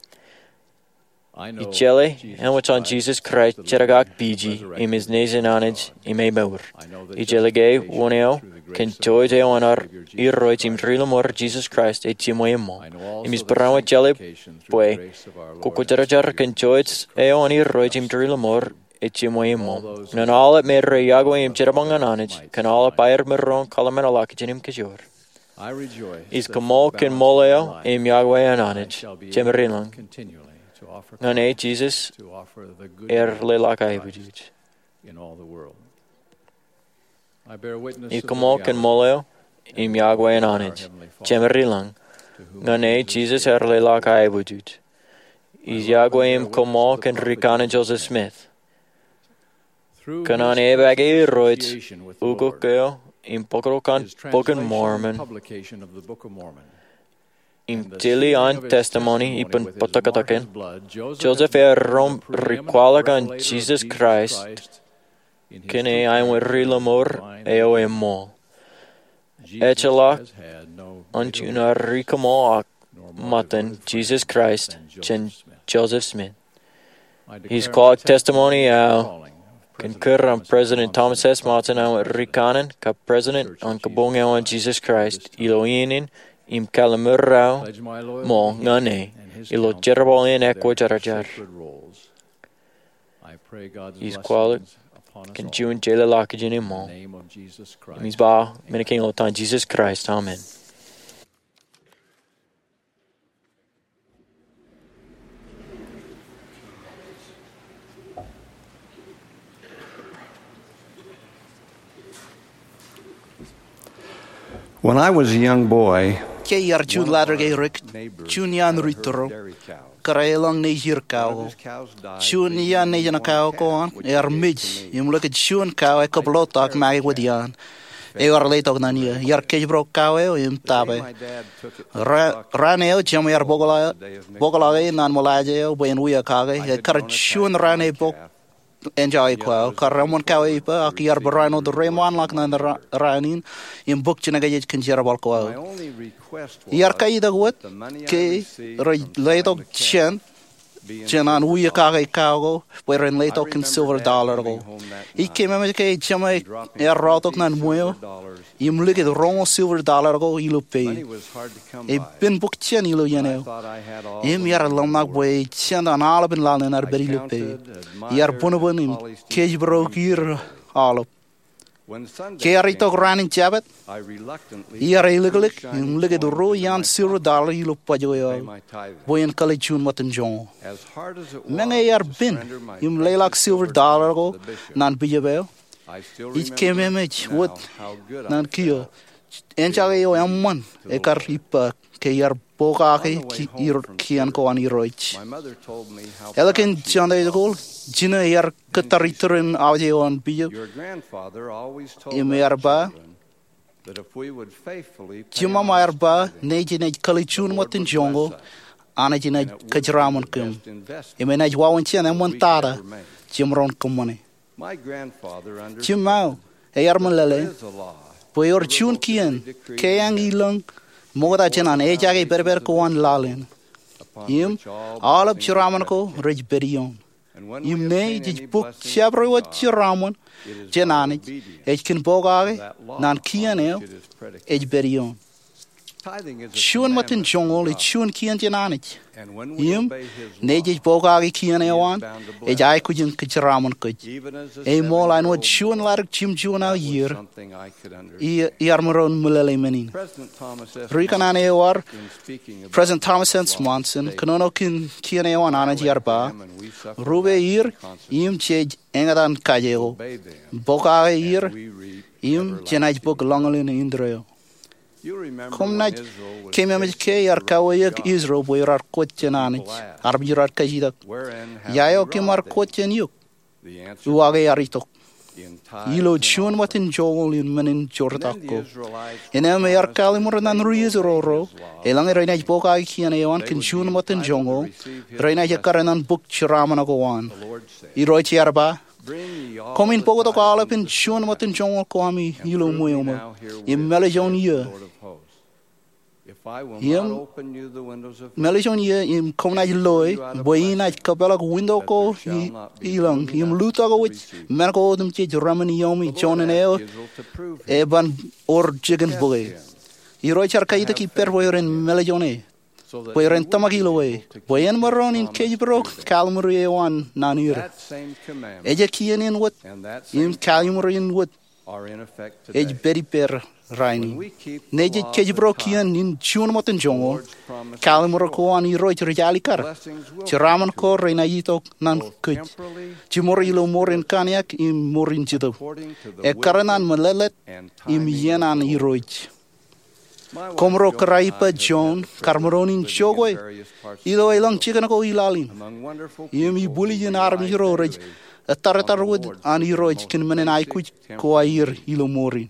Ichele, and what's on Jesus Christ, Cheragak Biji, im his nation anage, im a mower. Ichele woneo, can joy de honor, irroit im trilomor Jesus Christ, et timoemo. Im is brawa jelly, boy, Kokojarajar can joy eon irroit im trilomor. Etchimoimo. Nan all at Mer Yago im Jerabangananage, can all at Bayer Meron, Colamenalakajinim Kajor. Is Kamol can Moleo, im Yahweh Ananage, Jemerilang. Nane Jesus, Lelaka Ibujuj. Is Kamol can Moleo, im Yahweh Ananage, Jemerilang. Nane Jesus, Lelaka Ibujuj. Is Yahweh im Kamol can Rikana Joseph Smith. Kanan ebage roit ugo keo in pokrokan boken Mormon in tili an testimony ipen potakataken Joseph rom riqualagan Jesus Christ kene I went rilamor eo emo echala antuna rikamo matan Jesus Christ chen Joseph Smith. He's called testimony concur on President Thomas S. Martin and Rikanen, President on Kabonga on Jesus Christ, Iloinin, Im Kalamurao, Mo, Ngane, Ilo Jerabolian Equajarajar. He's qualified, can June Jela Lakajini Mo. He's Ba, Miniking Lotan Jesus Christ, Amen. When I was a young boy, Ke yar June ladder Rick, Junian Ritoro, Karailang Nijir cow, Junian Najan cow con, er midge, you look at June cow, a couple of talk mag with yan. Eor late of Nania, yar cage broke cow, im tabe. Raneo, Jim yar Bogala, non Molaje, when we are kage, a cartoon ran a book. Enjoy quail, Karamon Kawipa, Akiar Barano, the Raymond Lakna, the Ranin, in book Chinagaj Kinjabal quail. Yarkaida what? K. Lato Chen, Chenan Uyakage Kago, where in Lato can silver dollar go. He came a Chama, a rotok nan muyo. Im look at the wrong silver dollar go, you pay. A bin book chen, you know. Im yar alumnak way, chen an alab in Lalan are very pay. Yar Bunabun in cage broke ear olive. Kerritok ran in Jabbat. Yar illegally, and look at the row yan silver dollar, you look pajoy. Boy and Kalachun Mutton John. Many yar bin, im laylak silver dollar go, nan bijabel. Each came image wood nan kio. Enchageo M1, a carripa, Kayar Bogaki, Kianko and Iroich. Elegant John de Gol, Gina Yar Katariterin audio on Bio. your grandfather always told Imerba, that if we would faithfully Jima Marba, Najin Kalichun Motin Jongo, Anajin Kajramon Kum. Imenaj Wawanchian and Montara, Jimron Kumani. my grandfather Jimao, a Yarmalele, Poyor Chun Kian, Kayang Ilang, Moda Chenan, Ejage Berberko and Lalin. Him, all of Chiramanco, Rich Berion. Im ne jij boek chabro wat chiramon jenanich ej kin bogage nan kianeo ej berion. Shun matin jongol ej shun kian jenanich. Im ne jij bogage kianeoan ej ai kujin kichramon kuj. Ej molan wat shun lark chim juna year. I armoron mulele menin. Rikanane war President Thomas S. Monson kanono kin kianeoan anaji arba. Rube hier im chej engadan kajeo. Bogage hier im chenaj bog longelin indreo. Kom naj kememit ke arkawayek Israel boy rar kotchenanich arbirar kajidak. Yayo kemar kotchenyuk. Uage aritok. Ilo chun matin jol in menin jortako. Enem yarkalimur nan ruizroro. Elang reinaj bogage kianewan kin chun matin jongo. Reinaj karanan book chramanagowan. Iroich yarba. Kom in pogo to alap in chun matin jongo kwami ilo moyoma. Im melajonia. Im melajonia im komnaj loy boyina kabela window ko ilang im lutago wich merko dum che ramani yomi choneneo eban or jigen boy. Iroich arkaita ki pervoyren melajone. Boyren tamagilo way. Boyen maron in kejbro kalmuri wan nanir. Eja kianin what im kalmurin what ej beri per raini. Neje kejbro kian in chun moten jongo. Kalmur ko an iroich rejalikar. Chiraman ko reinaito nan kuj. Chimorilo morin kaniak im morin jito. E karanan melelet im yenan iroich. Komro karaipa John Carmeronin Chogwe. Ilo ilang chicken ko ilalin. Yemi bully in army road. A taratarwood an heroic kin men I could ko air ilo morin.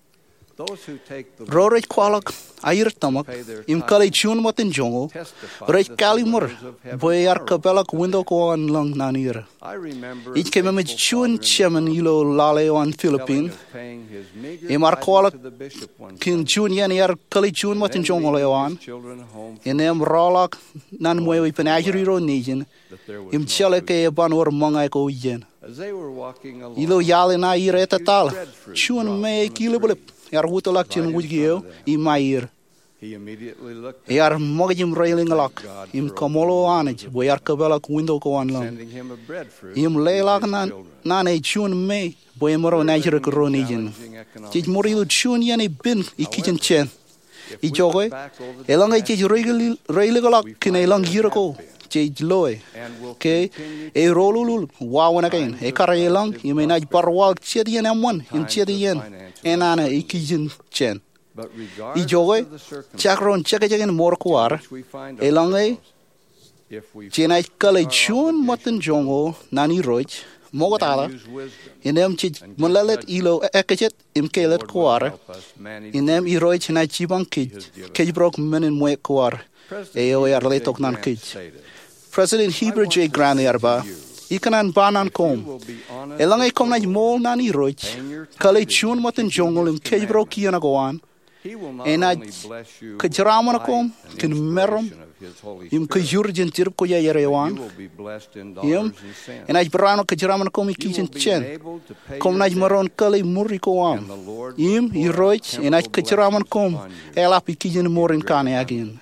Rorich qualak air tamak im kali chun matin jongo. Rech kalimur boy arkabelak window ko an long nanira. Ich came a chun chairman ilo lale on Philippine. Im arqualak kin chun yan yar kali chun matin jongo lewan. In em rolak nan moy penajri ro nation. Im chalake ban or mangai ko yen. Ilo yalina ire tatal. Chun me kiloblip. Yar wutolak chin wujgio I mair. Yar mogim railing lock. Im komolo anage, boy arkabelak window ko an long. Im leilak nan a chun me, boy moro najere coronation. Chich morilu chun yan a bin I kitchen chen. I joy, along a chich railing kin a long year ago. Chage loy. Okay, a rolul, wow and again. A carry along, you may not barwalk chedian M1 in chedian. En ana ikijin chen. I joy, chakron chekajagan morquar, elonge, chenai kale chun motten jongo, nani roich, mogotala, in them chich mulalet ilo ekachet, im kelet quar, in them eroich and I chibon kij broke men in mwe quar, eo arletok nan kij. President Heber J. Grant Yarba, Ikanan banan kom. Elang ay kom na mol nani roich. Kale chun matin jongol im kejbro kiana goan. Enaj kajramana kom kin merom. Im kajurjin tirp ko ya yarewan. Im enaj brano kajramana kom ikijin chen. Kom na maron kale muri ko am. Im iroich enaj kajramana kom elap ikijin morin kane again.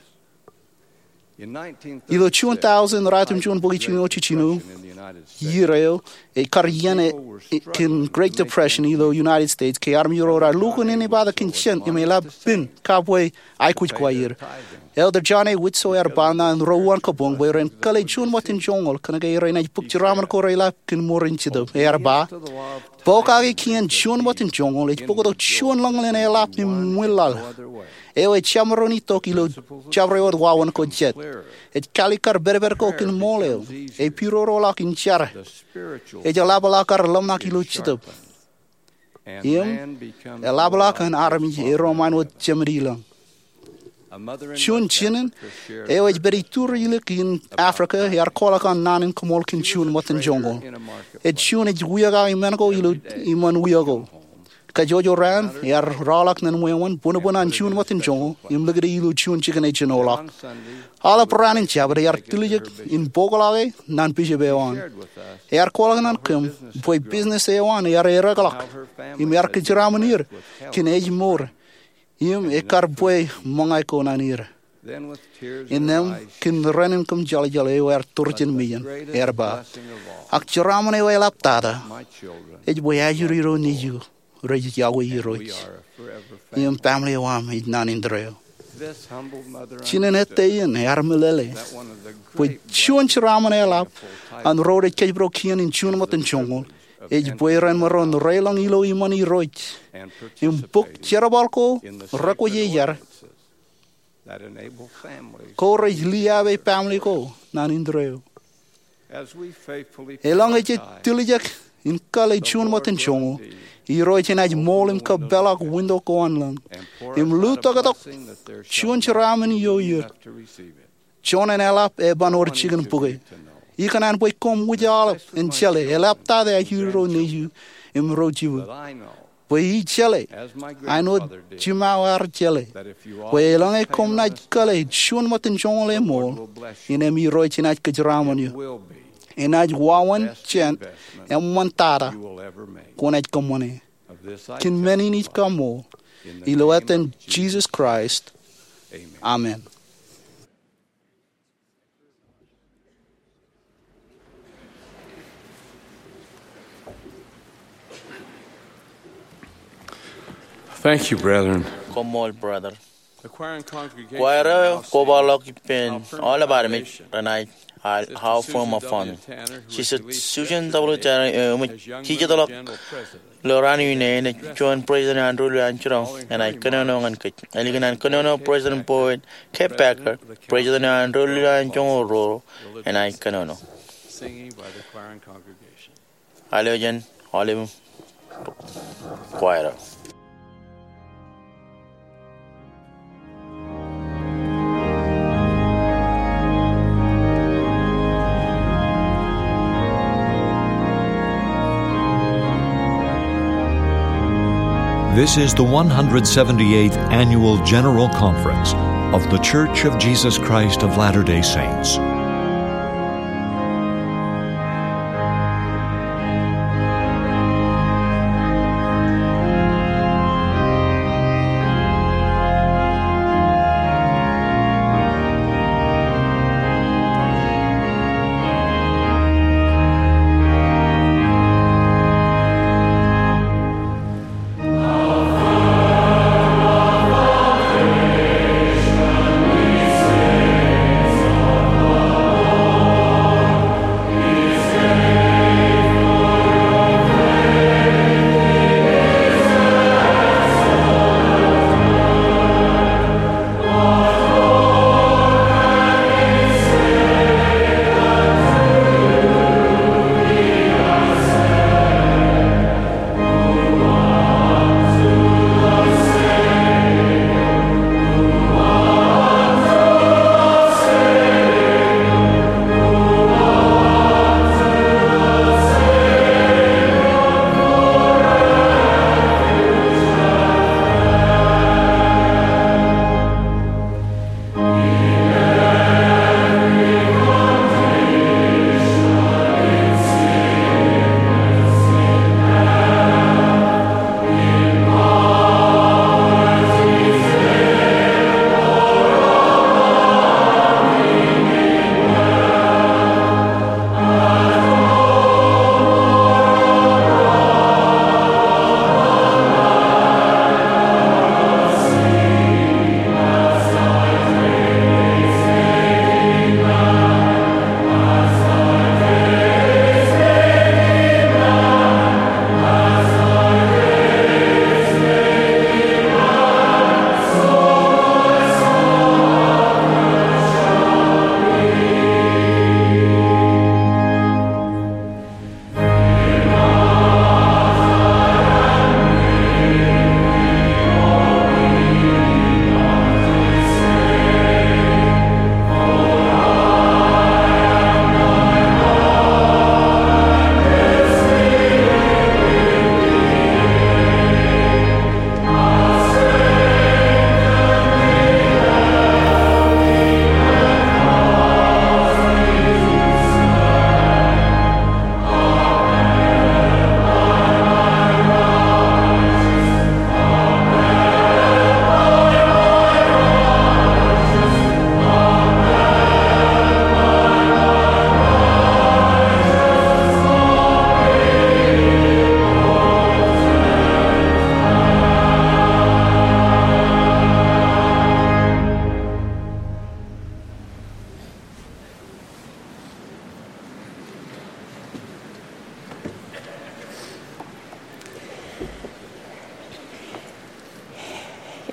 Ilo 2000 ratum chun bogichino chichino yireo a carriene in Great Depression ilo United States ke army rora lukun in ibada kinchen imela bin kabwe I could choir Elder John A. Whitsoe Arbana and Rowan Kabong were in Kale Chun Motin Jongol Kanagay Rena Pukchiraman Korela Kin Morin Chido Erba Bokagi Kian Chun Motin Jongol it Pogo Chun Longan Elap in Willal Ewe Chamaroni Tokilo Chavre Wawan Kojet et Kalikar Berberko in Moleo a Puro Rolak in Char a Jalabalakar Lomnakilo Chitop Him a Labalak and army a Roman with Chemerila. Chun chinen, ewaj beri toerilik in Afrika, her kolakan nanin komolkin chun moten jongo. Et chun et wiaga imango ilu iman wiago. ka jojo ran yar ralak nan mwewan puna bunan chun matin jongo im legre ilu chun chicken echin olak ala pranin chabre yar tilijek in pokolage nan pishe bewan yar kolak nan kum boy business ewan yar eragalak im yar kichramanir kin ej mor im ekar boy mongai ko nanir in them kin renin kum jala jala yar turchin miyan erba ak chramane way laptada ej boy ajuri ro niju Rajit Yahweh Roach. Yum family wam is nan in drill. Chinanete in Armelele. With Chun Chramanella and rode a Kebrokian in Chunmot and Chongol. Age boy ran maron railang ilo imani roach. In book Cherabalco, Rakoyer. Courage Liave family co, nan in drill. Along a Tilijak in Kale Chunmot and Chongol. I roit in aj molim ka belak window ko anlang. Im lutagadok chun chramen yo yer. Chon en elap e banor chicken puge. I kan an boy kom wujal en chele elap ta de hero neju im rojiu. Boy I chele. I know chimawar chele. Boy long e kom na kale chun motin chon le mol. In em I roit in aj kajramen yo. En aj wawan chen en montada. Konaj komone. Kin many need come more. Iloeten Jesus Christ. Amen. Thank you, brethren. Come on, brother. The choir and congregation Choir kobalok pen all about me tonight. How form of fun. She said, Susan W. Teacher Lorani ne join President Andrew Lanchero, and I couldn't know and could. And couldn't know President Boyd, Cape Packer, President Andrew Lanchero, and I couldn't know. Singing by the choir and congregation. Allegiant, Olive Choir. This is the 178th Annual General Conference of The Church of Jesus Christ of Latter-day Saints.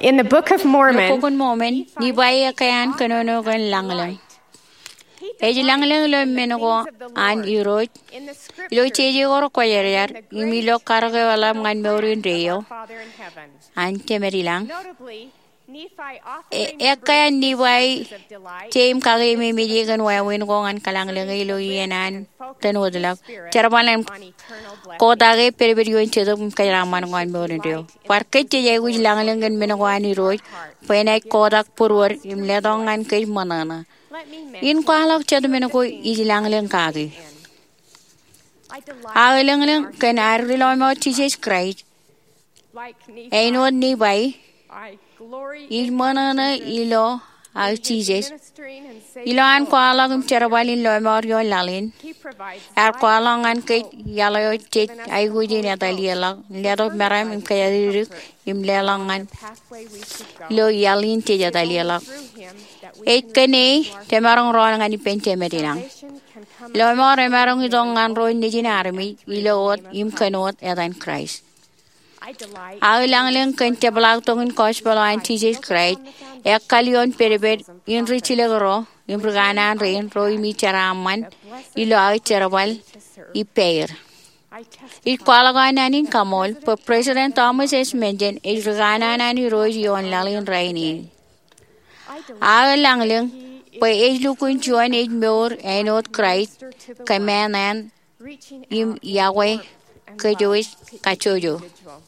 In the Book of Mormon, Pokon Mormon, ni baya kayan kanono kan langlang. Eji langlang lo menogo an iroj. Lo cheji goro koyeriar, imilo karage wala ngan meurin reyo. An temeri lang. Kayan ni bay chem kage me mijigan wawin ko ngan kalanglang ilo yenan tanodlag. Charabalan kodage perberiyo chedo kayraman ngan meurin reyo. Parke cheji guj langlang ngan menogo an iroj. Penai kodak purwar imledongan kay manana. In kwalak chedo menogo iji langlang kage. Langlang kan arilo mo Jesus Christ. Ainod ni bay. Ilmanana ilo al Jesus. Ilo an kwalagum cherabalin lo morio lalin. Ar kwalangan ke yalayo chet ay gujin ataliela. Ledo meram im kayadiruk im lelangan. Lo yalin chet ataliela. Eight kene temarong ronangan ni penche medilang. Lo more marong idongan ro nijin army ilo ot im kanot edan Christ. Lang kan tablag tongin gospel and Jesus Christ. Kalion peribet in richilagro, in Brugana and rain, roi mi charaman, ilo cherabal, I pair. It qualagan in Kamol, but President Thomas S. Mengen, is Brugana and Roji on Lalin Rainy. Langling, by age looking join age more and not Christ, command and im Yahweh, Kajois, Kachojo.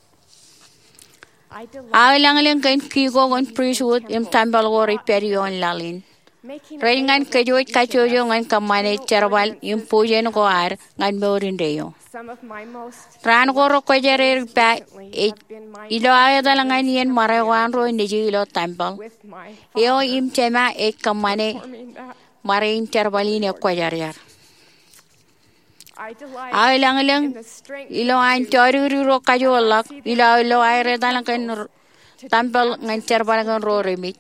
Langling kan kigo on priesthood im tambal wori perion lalin. Raingan kajoit kachojo ngan kamane charwal im pujen ko ar ngan morin deyo. Ran ko ro ko jere pa ilo ayadalangan yen marawan ro niji ilo tambal. Yo im chema kamane marin charwalin ko jaryar. Langling ilo an choruru ro kajolak ilo ayre dalangan tampal ngan charbalangan ro remit.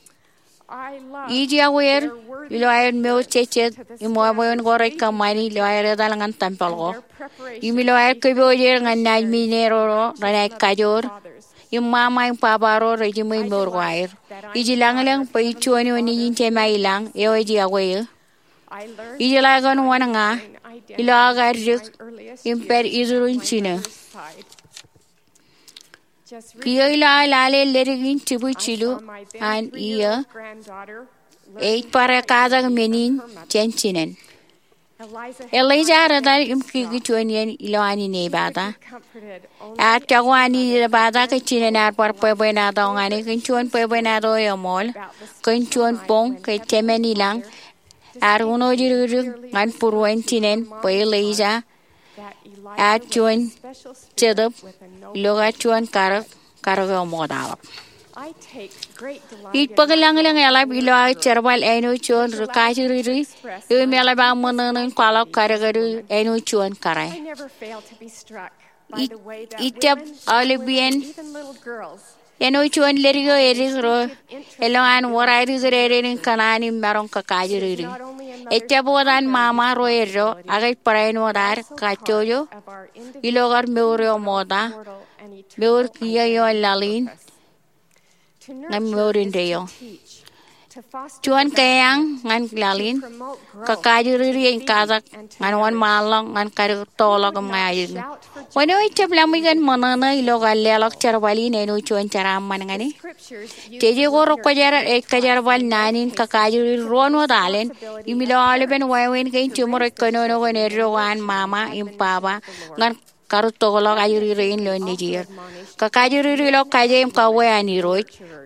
Iji aware ilo ayre meo chechet imo aboyon gore kamani ilo ayre dalangan tampal go. Imilo ayre kibojer ngan najminero ro ranay kajor. Mama yung pabaro rejimo imor go ayre. Iji langling pa ichuani oni yinchema ilang eo iji aware. Iji lagon wana nga ilo agarjuk imper izurun china. Kiyo ilo alale lerigin tibu chilu an iya 8 para kadang menin chenchinen. Elijah radar imkigi chuanian ilo ani nebada. At kawani nebada ke chinen ar par pebenado ngani kenchuan pebenado yomol kenchuan pong ke temeni lang. Ar uno jiruruk ngan purwan chinen pay Elijah at chuan chedup loga chuan karak modalap. It pagalang alab ilo cherbal eno chuan rukajuri yu melaba monon kwalak karagaru eno chuan karai. Itap alibian eno chuan lerigo erigro eloan warari rerin kanani marong kakajuri. Etabodan mama roero agai paraino dar kachoyo ilogar meurio moda meur kia yo lalin ngam meurin deyo chuan kayang ngan lalin kakajuri en kazak ngan wan malong ngan kar tolog ngayin wano itap lamigan manana ilogar lelok charwali nenu chuan charam ngani teje goro kajara kajarwal nanin kakajuri rono dalen imilo alben wawen kain tumor konono wan mama impaba ngan karutolog ayuri rein lo nijir kakajuri lo kajem kawani roit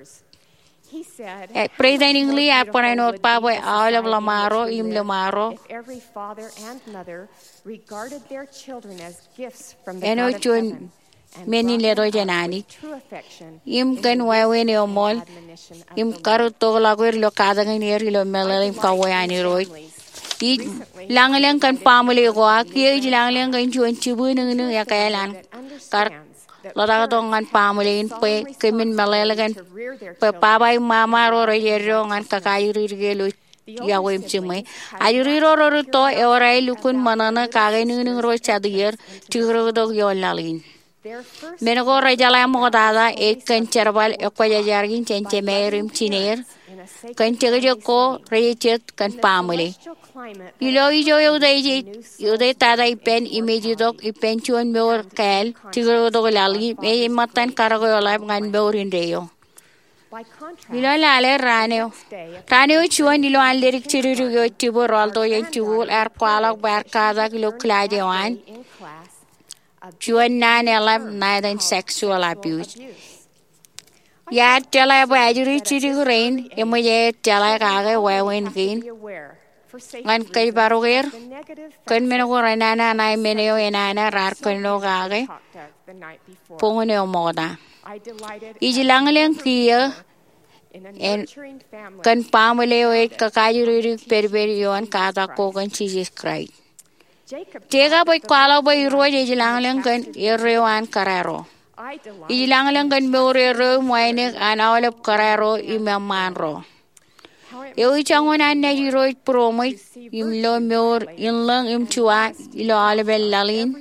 Presidingly aparaino paboy all of Lamaro im Lamaro every father and mother regarded their children as gifts from the God of heaven. Many ledo janani im kan wawen yo mol im karutolog lo kadang ner lo melalim kawani roit I langlang kan pamuli ko aki langlang kan chuan chibu nung ya kailan kar Lada dongan pamulin pe kemin malalagan pe pabay mama ro rejero ngan kakayuri gelo yawem chimay ayuri ro to eorai lukun manana kagay nung ro chadir tigro dog yon lalin Menugo rajala modada kan cerbal ekoja jargin centemerim ciner kan cegejo ko rejechet kan pamule. Ilo ijo yude tada ipen imejidok ipen chuan meur kel tigro do lali e matan karago lab ngan beurin reyo. Ilo lale raneo chuan ilo an lirik chirirugo tibo roldo yen tugul kwalok barkada kilo kladewan. Chuan nan elab nadan sexual abuse. Ya tela ba ajuri chirigurein emoye tela kage wewen kin. Ngan kay baroger kan menugo ranana nai meneo enana rar kano kage. Pongone moda. Ijilangleng kia en kan pamuleo et kakajuri perberion kata ko kan Jesus Christ. Tega boy kwala boy roje ijilangleng kan irrewan karero. Ijilangleng kan beure ro moine anawalep karero imamanro. Eu changon anna jiro promo imlo meur inlang imchua ilo alebel lalin.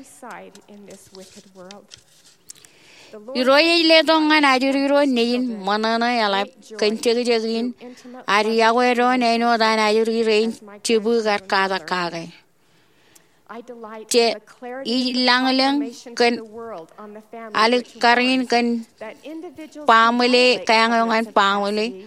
Iroye le dongan ajuriro neyin manana yala kentege jagin ariyago neno dan ajurirein chibu gar kada kage. Je ilangleng kan alik karin kan pamule kayangan pamule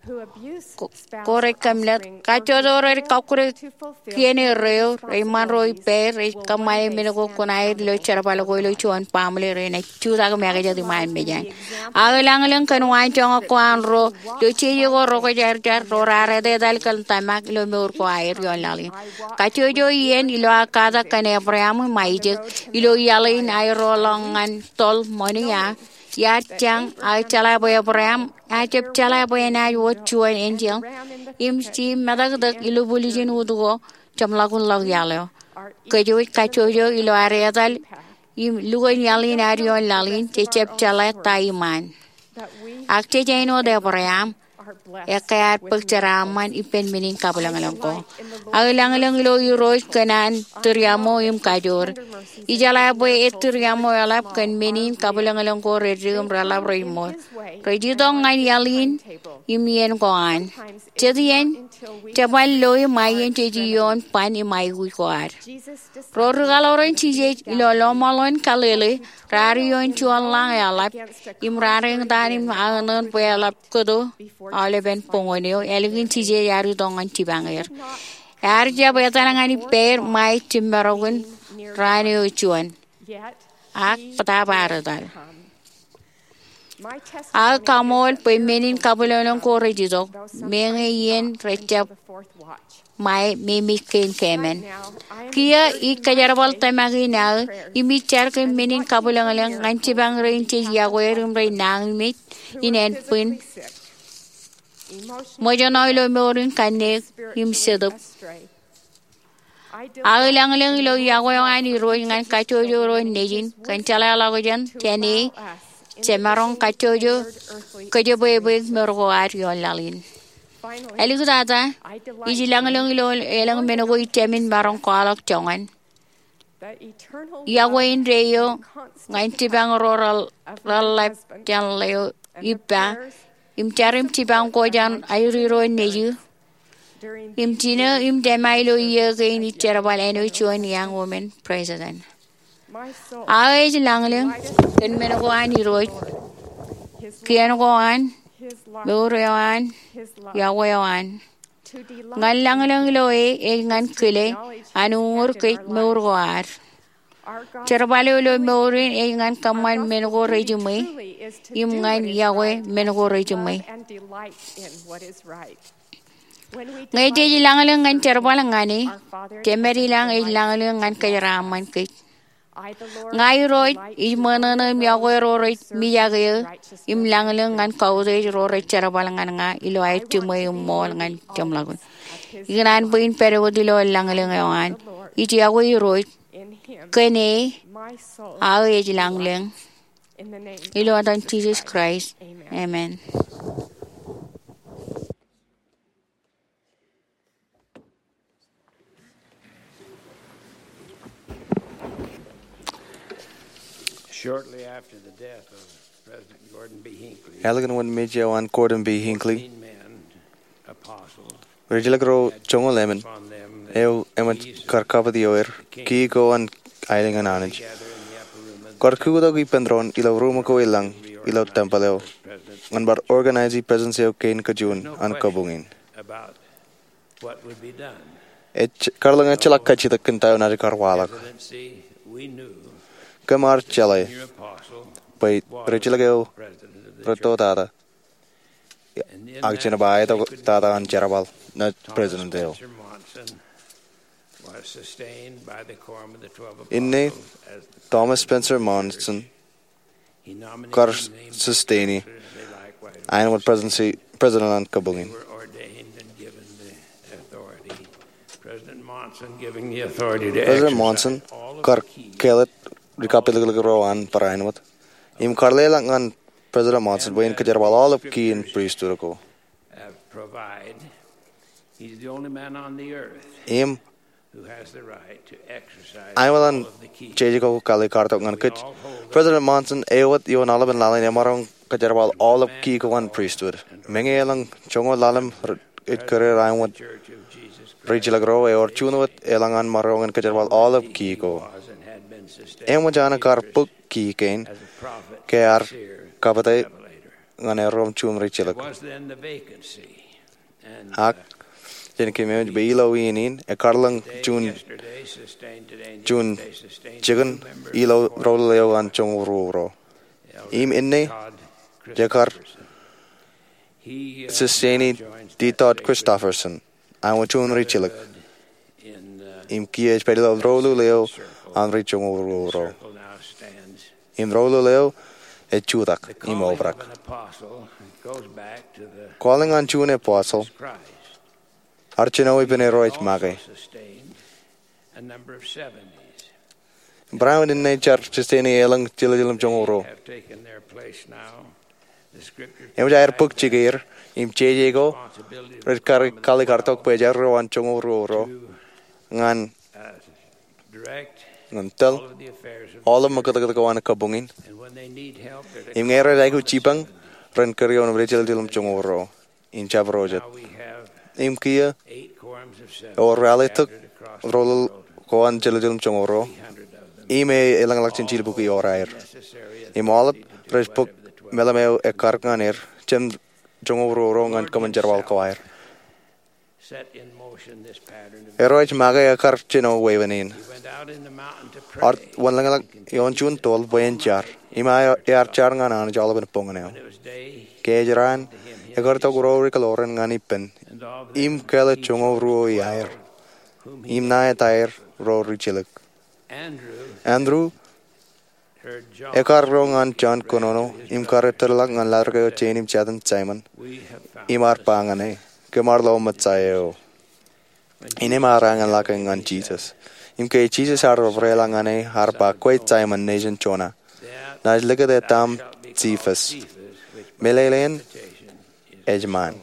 corre kamlet kachodore kakure kiene reo reiman roi per re kamai menugo konai lo charapalo go lo chuan pamle re na chuda ga mega jadi main mejan agalang kan wan chong ko anro lo chiyo go ro ko jar ro rare de dal kal tamak lo meur ko air yon lali kachojo yen ilo akada kan abraham maije ilo yalin ay ro longan tol monia ya chang ay chala boy abraham Ajab chala boy na yo chuan angel im si madag dak ilo bulijin udugo chamlagun lag yalo kachojo ilo areadal im lugo yalin arion lalin chechep chala taiman akte jaino de abraham ekayat pagcharaman ipen minin kabulangalang ko agalang lo yuro kanan turyamo im kajor ijala boy eturyamo alap kan minin kabulangalang ko redrum ralab roimo redidong ngan yalin imien koan chedien chabal loy mayen chejion pan imai guar rorgaloren chije ilo lomalon kalele rarion chualang alap imrareng danim anon pelap kodo Aleben pongoneo elegin tije yaru dongan tibanger. Arja betanangani per mai timbarogun raneo chuan. Ak patabaradal. Ak kamol pe menin kabulolong ko rejido. Menge yen recap mai mimi ken kemen. Kia I kajarabal tamagina imichar ke menin kabulolong ngantibang reinche yagoerum reinang mit inen pun. Mojonoy lo morin kanek him sedup. Agalang lo yagoy ani roy ngan kachojo roy nejin kanchala lagojan tiani cemarong kachojo kajo boy mergo arion lalin. Eligudata ijilang lo elang menogo itemin marong kalak chongan. Yagoyin reyo ngan tibang roral ralap jan leo ipa. Imcharim tibang ko jan ayuriro neju. Imtina demailo ye gain cherabal eno chuan young woman president. Age langling ken menugo ani roy. Kian go an Lorewan yawayan. Ngan langling loe ngan kile anur kit murgoar. Cherabalo lo morin ngan kaman menugo rejume. Imngan Yahweh menugo rejume. Ngay di langalang ngan cherabala ngani, temeri lang langalang ngan kayaraman kit. Ngay roy imana Yahweh roy miyagay im langalang ngan kaude roy cherabala ngan nga ilo ay tumoy mol ngan jamlagun. Ignan buin pero dilo langalang yawan. Iti Yahweh roy kene ay langalang. Ilo adan Jesus Christ. Amen. Shortly after the death of President Gordon B. Hinckley, Elegant one major one Gordon B. Hinckley. 14 men, apostles, Rijilagro Chongo Lemon. upon them Eu emat karkava di oer. Ki go an ailing an anage. Korkudo gi pendron ilo ruma ko ilang ilo tempaleo. An bar organize presence eu kain kajun an kabungin. about what would be done. Karlanga chalak kachita kintayo na karwalak. Presidency, we knew Kamar chalay. your apostle Pai Rijilageo president of the Proto Tata. And in Agchina that bae sacred Tata an Cherabal. Not Thomas President Dale. Spencer Monson was sustained by the quorum of the 12 Inne apostles as the Thomas Spencer Monson he nominated Kar and named Susteni. they likewise I what presidency President an kabungin. were ordained and given the authority. President Monson giving the authority to President exercise Monson all of Kar the keys Kelet recapitulagro an parainwat. Im Karlelang an President Monson bain kajarwal all of key in priesthood ko. provide. He's the only man on the earth Im who has the right to exercise I will all an of the keys. Chejiko Kali Kartok ngan kich. President Monson Ewat yon alaban lalan yamarong kajarwal all of key ko one priesthood. Mengelang chongo lalam it career I want Church of Jesus Christ Rijilagro or chunawat elangan marong and kajarwal all of key ko. was and had been sustained Emojana kar puk key kain as a prophet, kar seer, kapatay revelator. nganerom chum There Richilag. was then the vacancy. And Hak jen kimej beilo inin e karlang chun yesterday sustained today and chun yesterday sustained chicken two members ilo of the roleo an chong ro. Elder Im inne Todd jakar Christopherson. He Sisteni joins di that Todd sacred Christopherson. I want chun Richilag. brotherhood in Im kiej pedilo roleo circle. an richong ro. Circle now stands. Im roleo e chudak The im calling obrak. of an apostle goes back to the Calling an chun apostle Christ. archino ibn roich Also mage. sustained a number of 70s Brown in nature sisteni elang chilajilam chong ro. have taken their place now. The scripture Em jair puk chigir im chejego responsibility of red kar kali kartok pejar ro an chong ro ngan direct ngan all tel of the affairs of all of makata ko an kabungin and when they need help they're im ngere dai ku chipang ren karion rechel dilum chong ro in chavrojet now we have im kia 8 quorums of 7 or ralituk scattered across rol ko an chel dilum chong ro 300 of them ime elang lakchin chil buki orair necessary im all res puk melameo e karkaner chem chong ro ngan kaman jarwal kwair set in motion this pattern of eroich mage e kar chino wevenin he went out in the mountain to Art pray. one lang yon chun tol boyen char ima yar char ngan an jalo ben ponganeo When it was day kejaran egar to gro rikaloren ngani pen and all the im kele chungo ro yair whom he im na tair ro richilik Andrew heard John ekar ro ngan John konono im kareterlak ngan larga chenim chadan Simon we have found imar pangane kemar lo matsayo ine marangan lakan ngan Jesus im ke Jesus har vrela ngane har pa kwait Simon nation chona that naj lega de tam shalt be called Cephas Cephas, which melelen invitation is ejman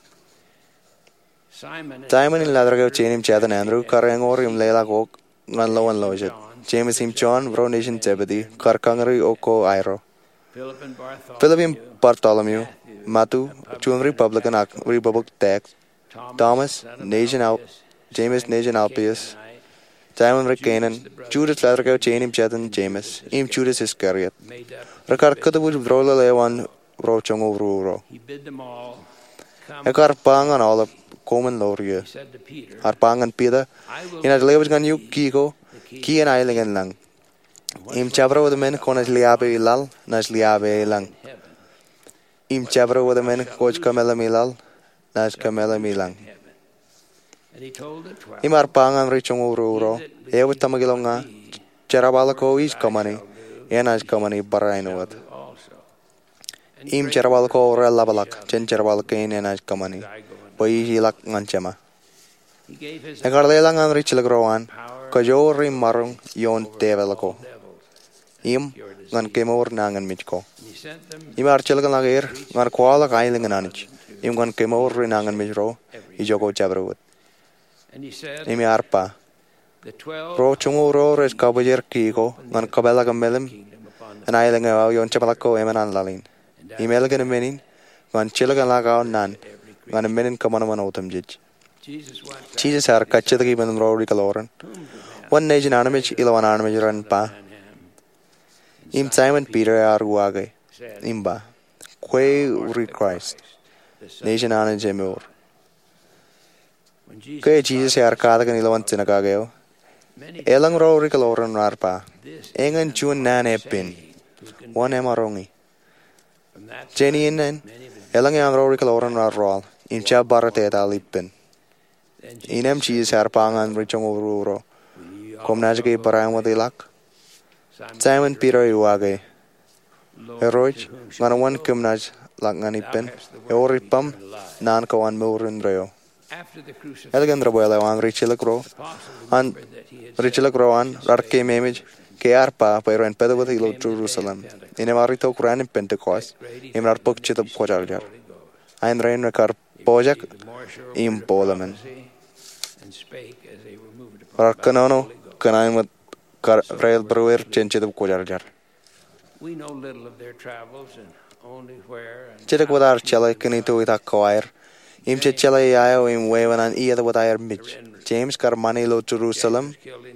Simon and Simon in ladrago chenim chadan Andrew karengor im lela gok ngan lo an lojet James im John bro nation Zebedee karkangri oko airo Philip and Bartholomew, Philip im Bartholomew Matthew chun Republican ak Republic tax Thomas son of nation al Alphaeus, James nation Alpius Canaanite, Simon Rekanan Judas ladrago chenim chadan James im Judas Iscariot made up. rakar kadabu brola lewan bro chongo ro He bid them all come. ekar pangan all komen lorie He said to Peter, ar pangan pida I will in at lewis gan yu kiko ki an ailing lang im chabro with the men konas liabe lal nas liabe lang heaven, im chabro with the men coach kamela milal nas kamela milang heaven. And he told the 12, im ar pangan richong uro e with tamagilonga charabala ko is kamani enas kamani barainowat also. im charabala ko labalak chen charabala kain enas kamani boy hilak nganchama He gave his ekar lelang an richil growan power ko jo rim marung yon develako devils. im ngan kemor nangan mitko He sent them im archel gan lager ngar kwala kailing anich im ngan kemor nangan mitro i jogo chabro and he said, im arpa the 12 ro chungo ro res kabajer kiko ngan kabela gamelem kingdom upon an island of yon chapalaco eman lalin. Emeligan a minin, one chillagan lagao nan, one a minin common autumn judge. Jesus had catch the given rory caloran. One nation armage, ilan armage run pa. Im Simon Peter Arguage, Imba, Quay read Christ, Nation Anage Mur. Kay Jesus Arcada can ilan Tinagageo. Elang rory caloran narpa. Engan June nan epin. One emarongi. Jenny in then, Elang young rory caloran roll, in Chabarateta lipin. Inem cheese harpang and richong over Comnajake Param de luck. Simon Peter Iwage. Heroich, Manawan Kumnaj Langanipin, Euripum, Nankawan Murin Reo. Elegant Rabuela on Richilacro, and Richilacroan, Rarke Mamage, Kearpa, Pyro and Pedal with Ilo Jerusalem, in a Marito Cran in Pentecost, in our book Chit of Pojaljar. Ein Rain Recar Pojak, Im Polaman. Rakanono, Kanaim with Rail Brewer, Chenchit of Pojaljar. We know little of their travels and only where. Chitak with our chella canito with a choir. Im Chechella Io im Waven and either with our Mitch. James Carmanilo Jerusalem.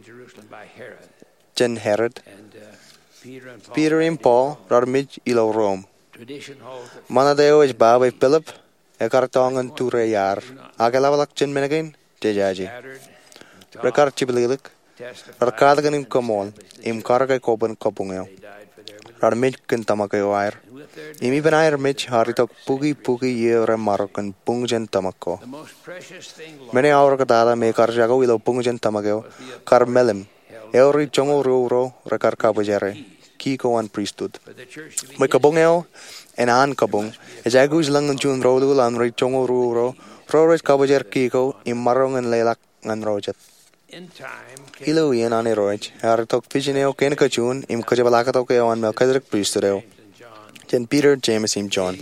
Jen Herod. Peter and Paul, Rarmich Ilo Rome. Manadeo is Baba Philip. A cartong and two rayar. Agalavak Chen Menagan. Tejaji. Recar Chibililik. Arcadagan im Comol. Im Carga Coban Copungel. Rarmich Kentamaka wire. Imi Benair Mitch Haritok Pugi year and Moroccan Pungan Tamako. Many hour Gadala make Arjago Willow Pungan Tamago, Carmelim, Elri Chongo Ruro, Recar Cabajare, Kiko and priesthood. Makabongeo and An Kabong, Ejagus Langan Jun Rodul and Richongo Ruro, Rores Cabajar Kiko, in Marong and Lelak and Rojet. Hilo Ian Annie Roach, Haritok Pigineo Kenkachun, Im Kajabalakatoke and Melchizedek priesthood. Jen Peter, James, Im John.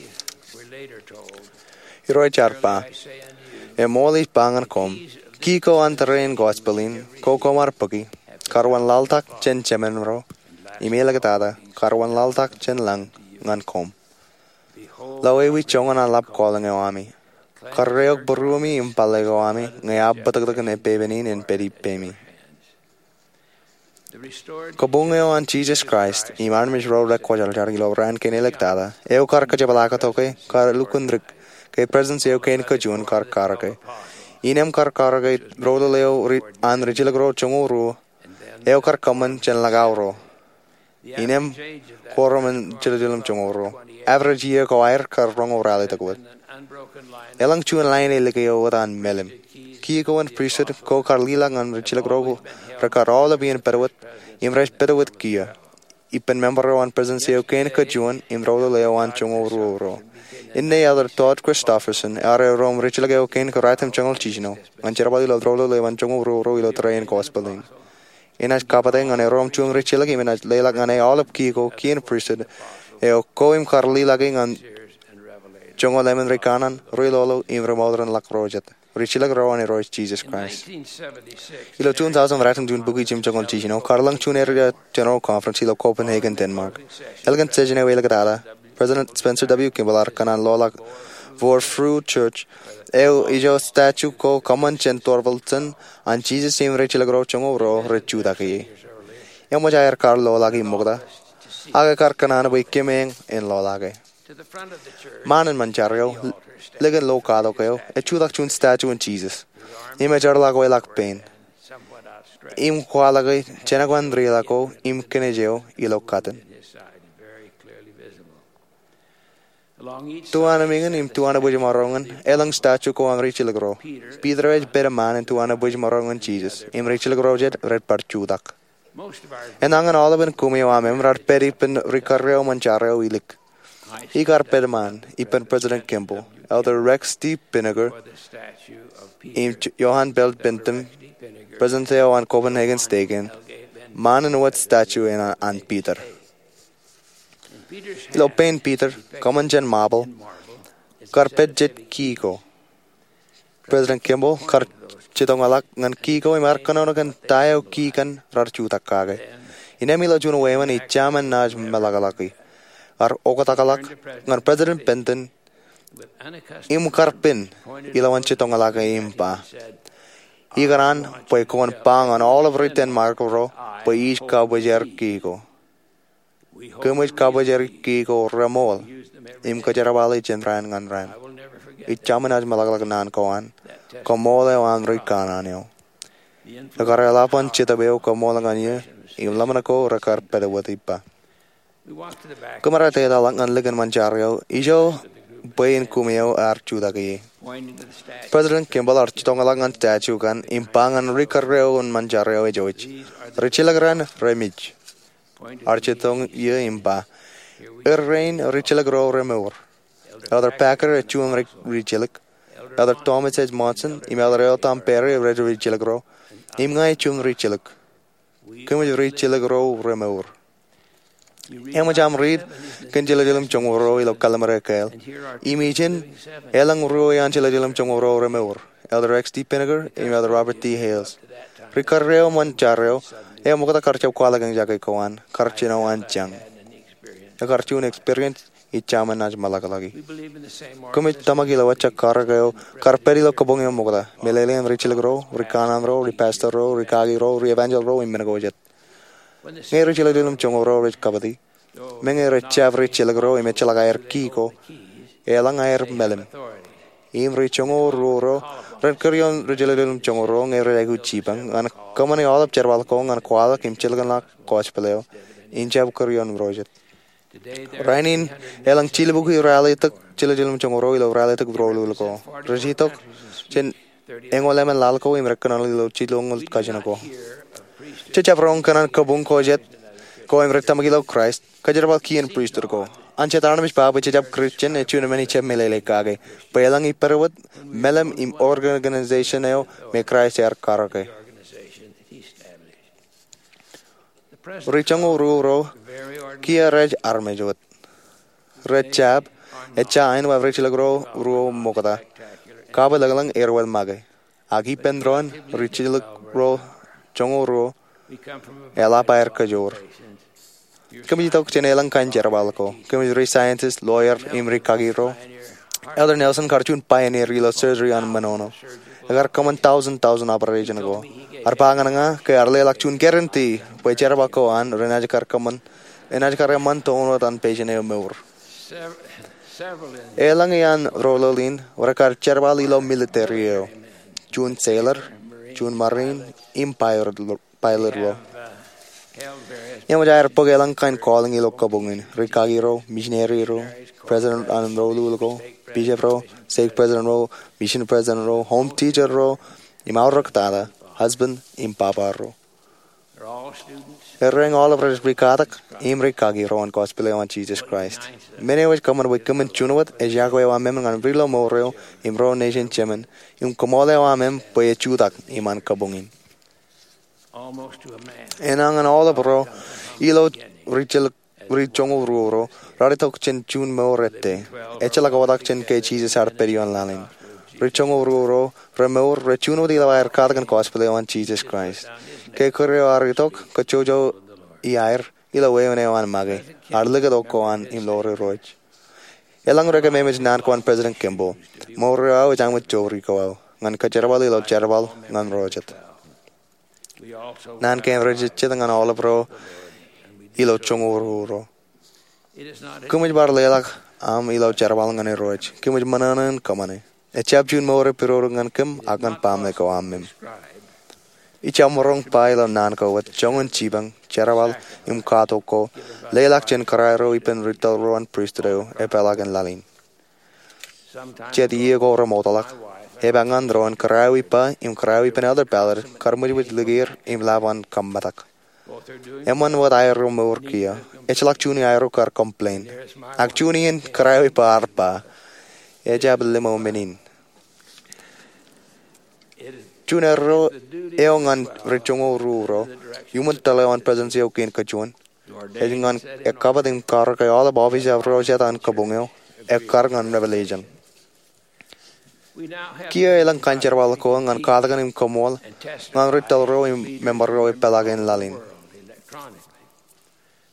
Heroi Charpa. E Molly Pangan Com. Kiko and Terrain Gospelin. Coco Marpuki. Carwan Laltak, Jen Chemenro. Imelagatada. Carwan Laltak, Jen Lang. Ngan Com. Lawe we chongan a lap calling a wami. Carreok Burumi im Palegoami. Ngayab Batagakan e Pevenin and Pedi Pemi. Cobungeo and Jesus Christ, Imarmish Roda Quajaljarilo ran can electada, Eocar Cajabalacatoke, Car Lucundric, K presence Eocan Cajun Car Carake, Inem Car Caragate, Rodoleo and Rigilagro Chonguru, Eocar Common Chenlagauro, Inem Quorum and Chililum Chongoro, average year coire Car Rongo Rally Taguat, Elang Chu and Line Elegeo and Melim. Kiko and priesthood, Co Carlilang and Richilagro, Recar all of being Perwit, Imresh Perwit Kia. Ipen member on presence of Kanika Juan, Imrodo Leo and Chongo Ruro. In the other Todd Christopherson, Are Rome Richilagao Kanika Ratam Chongo Chino, and Cherabadil Rodo Leo and Chongo Ruro Ilotrain Gospeling. In as Capatang and a Rome Chung Richilag, in as Lelag and a all of Kiko, Keen priesthood, Eo Coim Carlilagging and Chongo Lemon Rikanan, Ruilolo, Imremodran Lacrojet. Richilag Rowan Royce Jesus Christ. Ilo 2000 Ratten June Boogie Jim Chongo Chino, Carlang Chun Area General Conference, Ilo Copenhagen, Denmark. Elegant Sejane Welagadala, President Spencer W. Kimball, Kanan Lola, Vor Fruit Church, Eo Ijo Statue Co. Common Chen Torvalton, and Jesus Sim Richilag Chongo Ro, Richudaki. Yamajayar Carl Lolagi Mogda, Agakar Kanana Wikiming in Lolage. Man and Manchario. Legan low cadokeo, a chudak chun statue in Jesus. Image arlago elak pain. Im qualagay, chenaguan rilaco, im kenegeo, ilo cotton. Tuana mingan, im tuana bujimarongan, elang statue co ang richilagro. Peter edge better man and tuana bujimarongan Jesus. Im richilagro jet red part chudak. And angan all of an kumio amem, rat peripin ricarreo manchareo ilik. Igar Pedman, Ipen President Kimball, Elder Rex D. Pinnager, Johan Belt Bentham, President Theo and Copenhagen Stegen, Man and What statue and Peter. Ilo Pain Peter, Common Gen Marble, Carpet Jet Kiko, President Kimball, Car Chitongalak, and Kiko, Imarkanogan, Tayo Kikan, Rarchutakage. Inemila jun wewan I chaman naj malagalaki. Ar okotakalak ngan President Benton karpin ilawan chitongalaga impa. Igaran poi kon pang on all of written Marco ro poi ish kabajer kiko. Kumich kabajer kiko ramol kajarabali chenran ngan ran. Chamanaj malagalag nan koan komole wan rikananyo. Nagaralapan chitabeo komolanganyo imlamanako rakar pedawatipa. Kumarate dalang ngan ligan manchario ijo Bayin kumeo archudagi. President Kimball architongalangan statue kan impangan rikarreo un manjareo ejoich. Richilagran remich. Architong ye impa. Rain richilagro remur. Other packer a chum richilik. Other Thomas H. Monson, imelreo tampere red richilagro. Imngai chum richilik. Kumaj richilagro remur. Emajam read Kanjilajilam Chongoro ilo Kalamarekel. Imagine Elang Rui Anjilajilam Chongoro remur. Elder XT Pinnaker, Elder Robert T. Hales. Ricarreo Manchareo, Emokata Karcha Qualagang Jackie Koan, Karchino Anchang. A cartoon experience, Ichamanaj Malakalagi. Kumit Tamagila Wacha Carageo, Carperilo Kabonga Moga, Melelian Richilagro, Ricanan Ro, Ripastor Ro, Ricagi Ro, Reevangel Ro in Menagojet. Ngeri chilagilum chongoro rich kabadi. Mengere chavri chilagro imechalaga kiko. Elang air melem. Imri chongoro renkerion richilagilum chongoro ngere egu chipang. An komani all of cherbalkong and koala kim chilagan kochpeleo. Inchab kerion rojet. Rainin elang chilibuki rally tuk chilagilum chongoro ilo rally tuk brolulko. Rejitok chen engolemen lalko imrekanalo chilong kajinako. Chachaprong kanan kabung kojet ko emrektamagilo Christ kajarabal kian priester ko anchetarnamish baba chachap Christian e chunamani chep melele kage pelang iperwat melem im organization eo me Christ er karake richango ro kia rej armejot rechap echain wa richilagro ro mokata kaba lagalang erwel mage agi pendron richilagro chongo ro Ela pair kajor. Kami tok chenelang kanjer balko. Kami scientist, lawyer, Imri Kagiro. Elder Nelson cartoon pioneer real surgery on Manono. Agar common thousand operation ago. Arpangan nga ke arle lakchun guarantee. Poi cherabako an renajakar common. Renajakar man tono tan patient e meur. Elang yan rololin. Warakar cherabali lo militario. Chun sailor. Chun marine. Empire pilot ro. Yamajar pogelang kain calling ilo kabungin. Rikagi ro, missionary ro, president an ro lulo, bishop ro, sake president ro, mission president ro, home teacher ro, imauroktada, husband, impapa ro. Erring all of us rikatak, imrikagi ro and gospel on Jesus Christ. Many of us come with come and chunawat, a jagwe wa mem and rilo moreo, imro nation chemen, komole wa mem, poe chudak, iman kabungin. Enang an all of ro, ilo richongo ro, raritok chen chun morete, echalagawadak chen ke Jesus ar perion lalin. Richongo ro, remor, rechuno di la kargan gospel on Jesus Christ. Ke kureo aritok, kachojo iair, ila weone wan mage, arligado koan im lore roch. Elang rega memage nan koan President Kimball, moreo jang with Joe Rico, ngan kajarabal ilo jarabal, ngan rojet. Nan ken rejitang an all of ro, ilo chongo ro. Kumij bar lelak, ilo jarabal ngan roch, kumij mananan kamane. E chapjun more pirorungan kim, agan pamne ko amim. Ichamorong pailo nan ko wat chongon chibang, jarabal, kato ko, lelak chen karairo ipen rital roan priestro, epelagan lalin. Chet ie go remotalak. Hebangan roan karawi pa karawi pen elder baller karmuj with ligir lavan kambatak. Eman wat airo mor kia. Echlak chuni airo kar complain. Ak chuni in karawi pa arpa. Ejab limo menin. Chunero eongan rechongo ruro. Human teleon presence yokin kachuan. Ejangan ekabading kar kay all above is avro jatan kabungyo. Ekargan revelation. Kia elang kancher walko ngan kadagan im komol ngan rital ro im member ro pelagen lalin.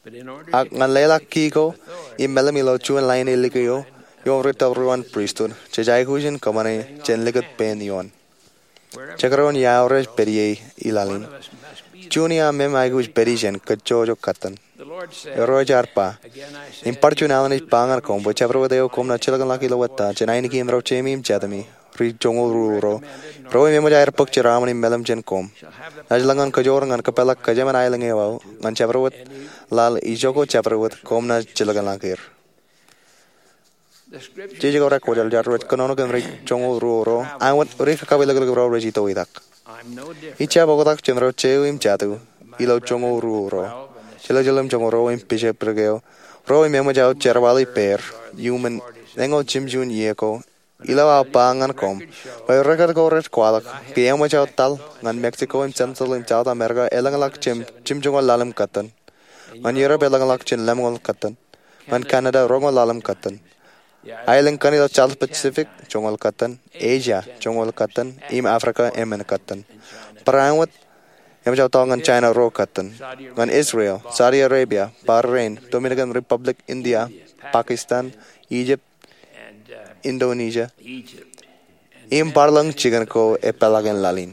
Ak ngan lelak kiko imelam ilo chuan line ilikayo yung ritaruan priesthood chajai hujan kamane chen ligat pen yon chakaron yaure perie ilalin chunia mem aigus perijen kachojo katan rojar pa imparchunalan is pangar kom bo chavro deo kom na chilagan laki lawata chenaini kim ro chemim chadami ri chongol ruro ro memo jair pak chiramani melam chen kom najlangan kajorangan kapelak kajaman ailange wau ngan chavro lal ijoko chavro kom na chilagan lakir Jiji kau rekod jalan jalan kono kan ri chongol ruro awat ri kakabilag ro rejito idak icha bogotak chenro cheu im chatu ilo chongol ruro chela jalam chongol ro im pishe pergeo ro im memo jau cherwali per human nengo chimjun yeko ilo apangan kom bai rekat ko ret kwalak piemo jau tal ngan Mexico im central im South America elangalak chimjungol lalam katan man Europe elangalak chin lemgol katan man Canada rongol lalam katan Island kanila South Pacific chongol katan Asia chongol katan im Africa emen katan Parawat em jau ngan China ro katan ngan Israel Saudi Arabia Bahrain Dominican Republic India Pakistan Egypt Indonesia im parlang chicken ko epalagen lalin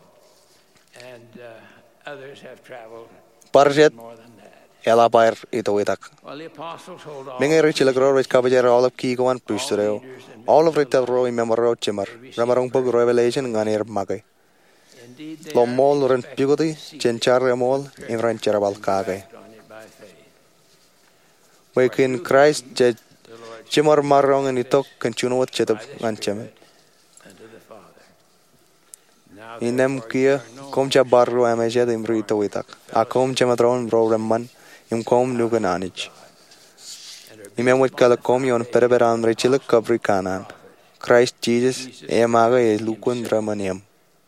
Parjet ela pair ito itak mengeri chilagro rich kabajer all of ki goan pustureo all of rita ro memoro chimar ramarong pag revelation nganir magay lo mol ren pigoti chenchar remol in ren cherabal kagay wekin Christ je chimar marong ni tok kenchunot chetap nganchem inem kia komcha barro ameje dim rito itak akom chematron bro remman im kom nugananich imem wit kala kom yon perberan richilak kabri kanan Christ Jesus emaga e lukun dramaniam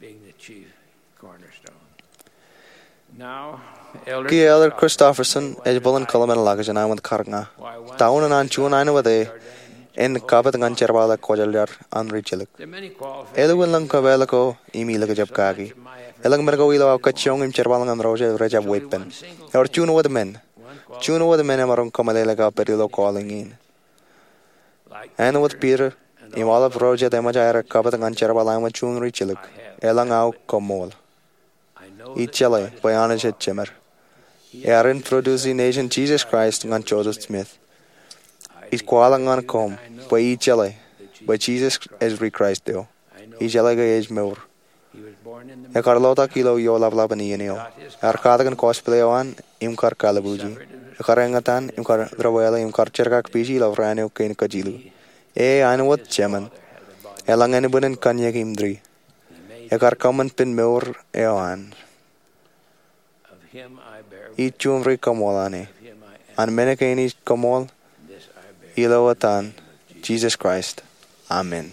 ki elder Christopherson ejbolan kalaman lagajan awant karnga taun an chun aina wade en kabat ngan cherbala kojaljar an richilak elun lang kabela ko imi laga jab kagi elang mergo ilo kachong im cherbala ngan roje rejab weapon or chun wad men Chuno with the men amarong kamalela perilo calling in. And with Peter, in all of Roger, the Majara covered and Cherbalama chun richiluk, elang out comol. Ichele, by Anish Chimmer. Are introducing nation Jesus Christ and Joseph Smith. Is qualang on com, by Ichele, by Jesus as Christ deo. Ichele age more. A Carlota kilo yola labanienio. Arcadagan cosplay on Imkar Calabuji. Karangatan imkar drawela imkar cerkak piji law rano kain kajilu anwat chaman elangan bunen kanya imdri ekar kaman pin meur ewan ichumri kamolane an menekaini kamol ilawatan Jesus Christ amen.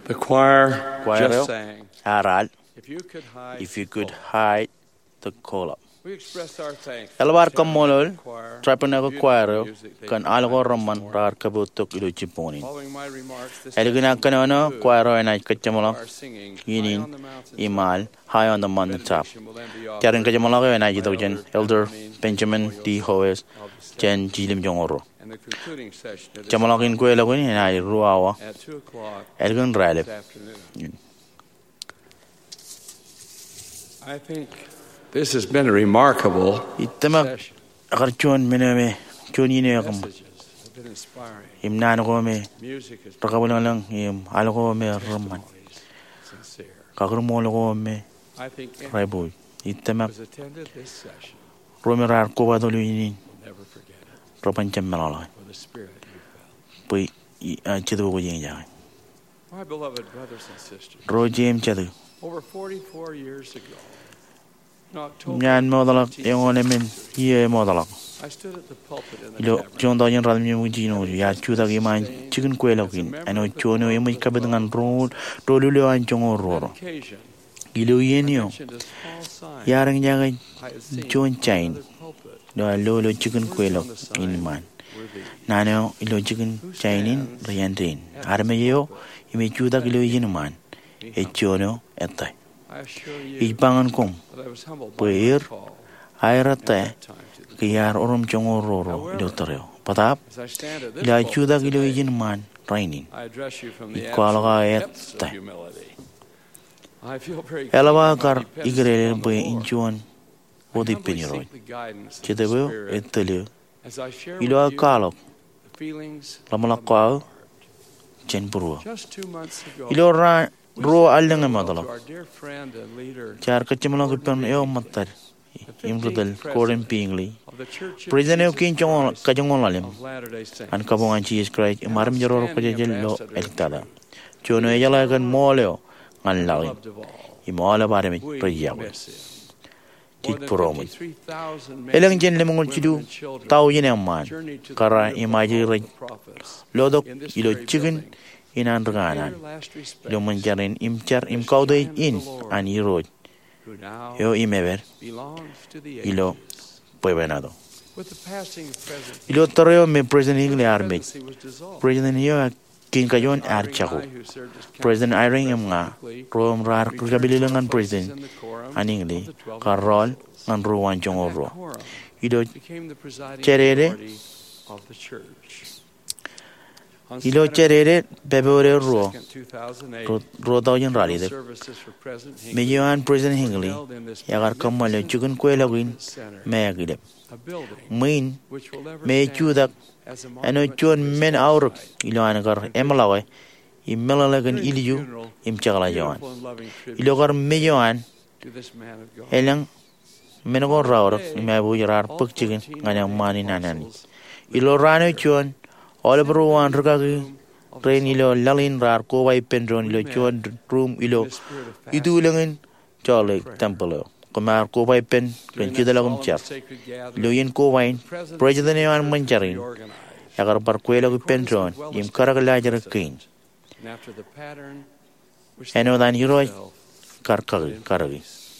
The choir Choir just sang, aral, If you could hide, if you could hide the cola. we express our thanks. Elbar kamolol, trapenago choir, kan algo roman rar kabutok ilu chiponin. Following my remarks, this Elgina kanono, choir and I kachamala, are singing yinin, imal, high on the mountain top. Karen kajamalago and I jidogen, Elder Benjamin D. Hoes, Jen Jilim Jongoro. and the concluding session of this Jamalagin Guelawin and I ruawa, at 2 o'clock Elgin this Ralep. afternoon. I think this has been a remarkable Itama Archon Miname, Chunine, messages have been inspiring. Imnanogome, Music is Rakabulang, Im, Algome, Roman, sincere. Kagrumologome, I think Raibu, Itama was attended this session Romerar Kovadolini, will never forget it Ropanchamala, for the spirit you felt. Pui Chidu Yinja. My beloved brothers and sisters, Rojem Chadu, over 44 years ago, in October, Nyan Modalak, Yonemin, Ye Modalak. I stood at the pulpit in the Lo tabernacle. John Doyan Radmujino, Yachuda Giman, Chicken Quailogin, and Ochono, Emi Cabitan Road, Rolulio and Jongo Roro. Occasion, Iluyenio, mentioned a small sign Yaran Yagan, I had seen John on Chain, another pulpit. no Lolo Chicken Quailog in man. Nano, Ilo Chicken Chainin, Riantin, Armeo, Imichuda Iluyen man, Echono, Etta. I assure you Ipangan com, that I was humbled by Puir, the call Airate, time to Kiar Orum Jongo Roro, Ilotero. Patap, As I stand at this Ila pulpit Chuda today, Iluyen man, raining. I address you from the Iqualaga absolute depths of etta. humility. I feel very Elava keen kar on my dependence Igrele upon the Bue Lord. Inchuan, I Odi humbly Piniroi. seek the guidance of the Chedebo, Spirit Etelio, as I share Ilo with you Kalok, the feelings of Lamala my Kwao, heart. Chen Purua. Just 2 months ago, Ilo Ro we said Alanga farewell to Madala. our dear friend and leader Char Kachimala Pen Eo Matar, Imrudel, Koren Pingli, of the Church of Prison of Jesus King Christ Kajangolim, of Latter-day Saints. and Kabongan Cheese Christ, Maram Joro Kajalo, Eltada. Chono Yalagan Moleo, and Lali, Beloved of all, Imola Barami, we Prayawa. miss him. Tit More than Puromi. 53,000 men, Elang Jen Lemon women, Chidu, and children Tau Yenaman, journeyed to the Kara beautiful home of Imaji the prophets Lodok, in this Ilo very Chicken, building. in Pay Andraganan. your last respects Lo manjarin imchar imkauday in an irod. who now Yo imever, belongs to the ilo ages. puebenado. With the passing of President Ilo torreo me President the Hingle Army. presidency was dissolved. President yo kin kayon Irene archago. I, who served as President counsel Irene to nga President rom rar Buckley, returned to kabililang our an places president in the quorum aningli of the 12 karol apostles. ngan ruwan chong And that oro. quorum Ilo became the presiding cherere authority of the church. On ilo Saturday, cherere bebore ro 2nd, 2008, ro daw yung rally de. services for President Hinckley Medyoan President were Hingle held in this yagar kamal magnificent chicken kwelagin center, mayagilep. a building Main which will never me stand chudak as a ano monument chon to this men auruk site. ilo anagar emalawe immelalagan During the iliju funeral, imchagala jawan. beautiful and loving tribute Ilo gar medyoan to this man of God. elang menago rawrak imabu yarar pagchikin nganyang mani nanan. Ilo rano chon olebro wan ragagi rain ilo lalin rar ko wai pendron ilo chon room ilo idulangin chole temple kumar ko wai pen kan chidalagum char ilo yin ko wain president yan mancharin yagar par kwela ku pendron im karagalajar kin And after the pattern which eno dan hiroi himself, karagi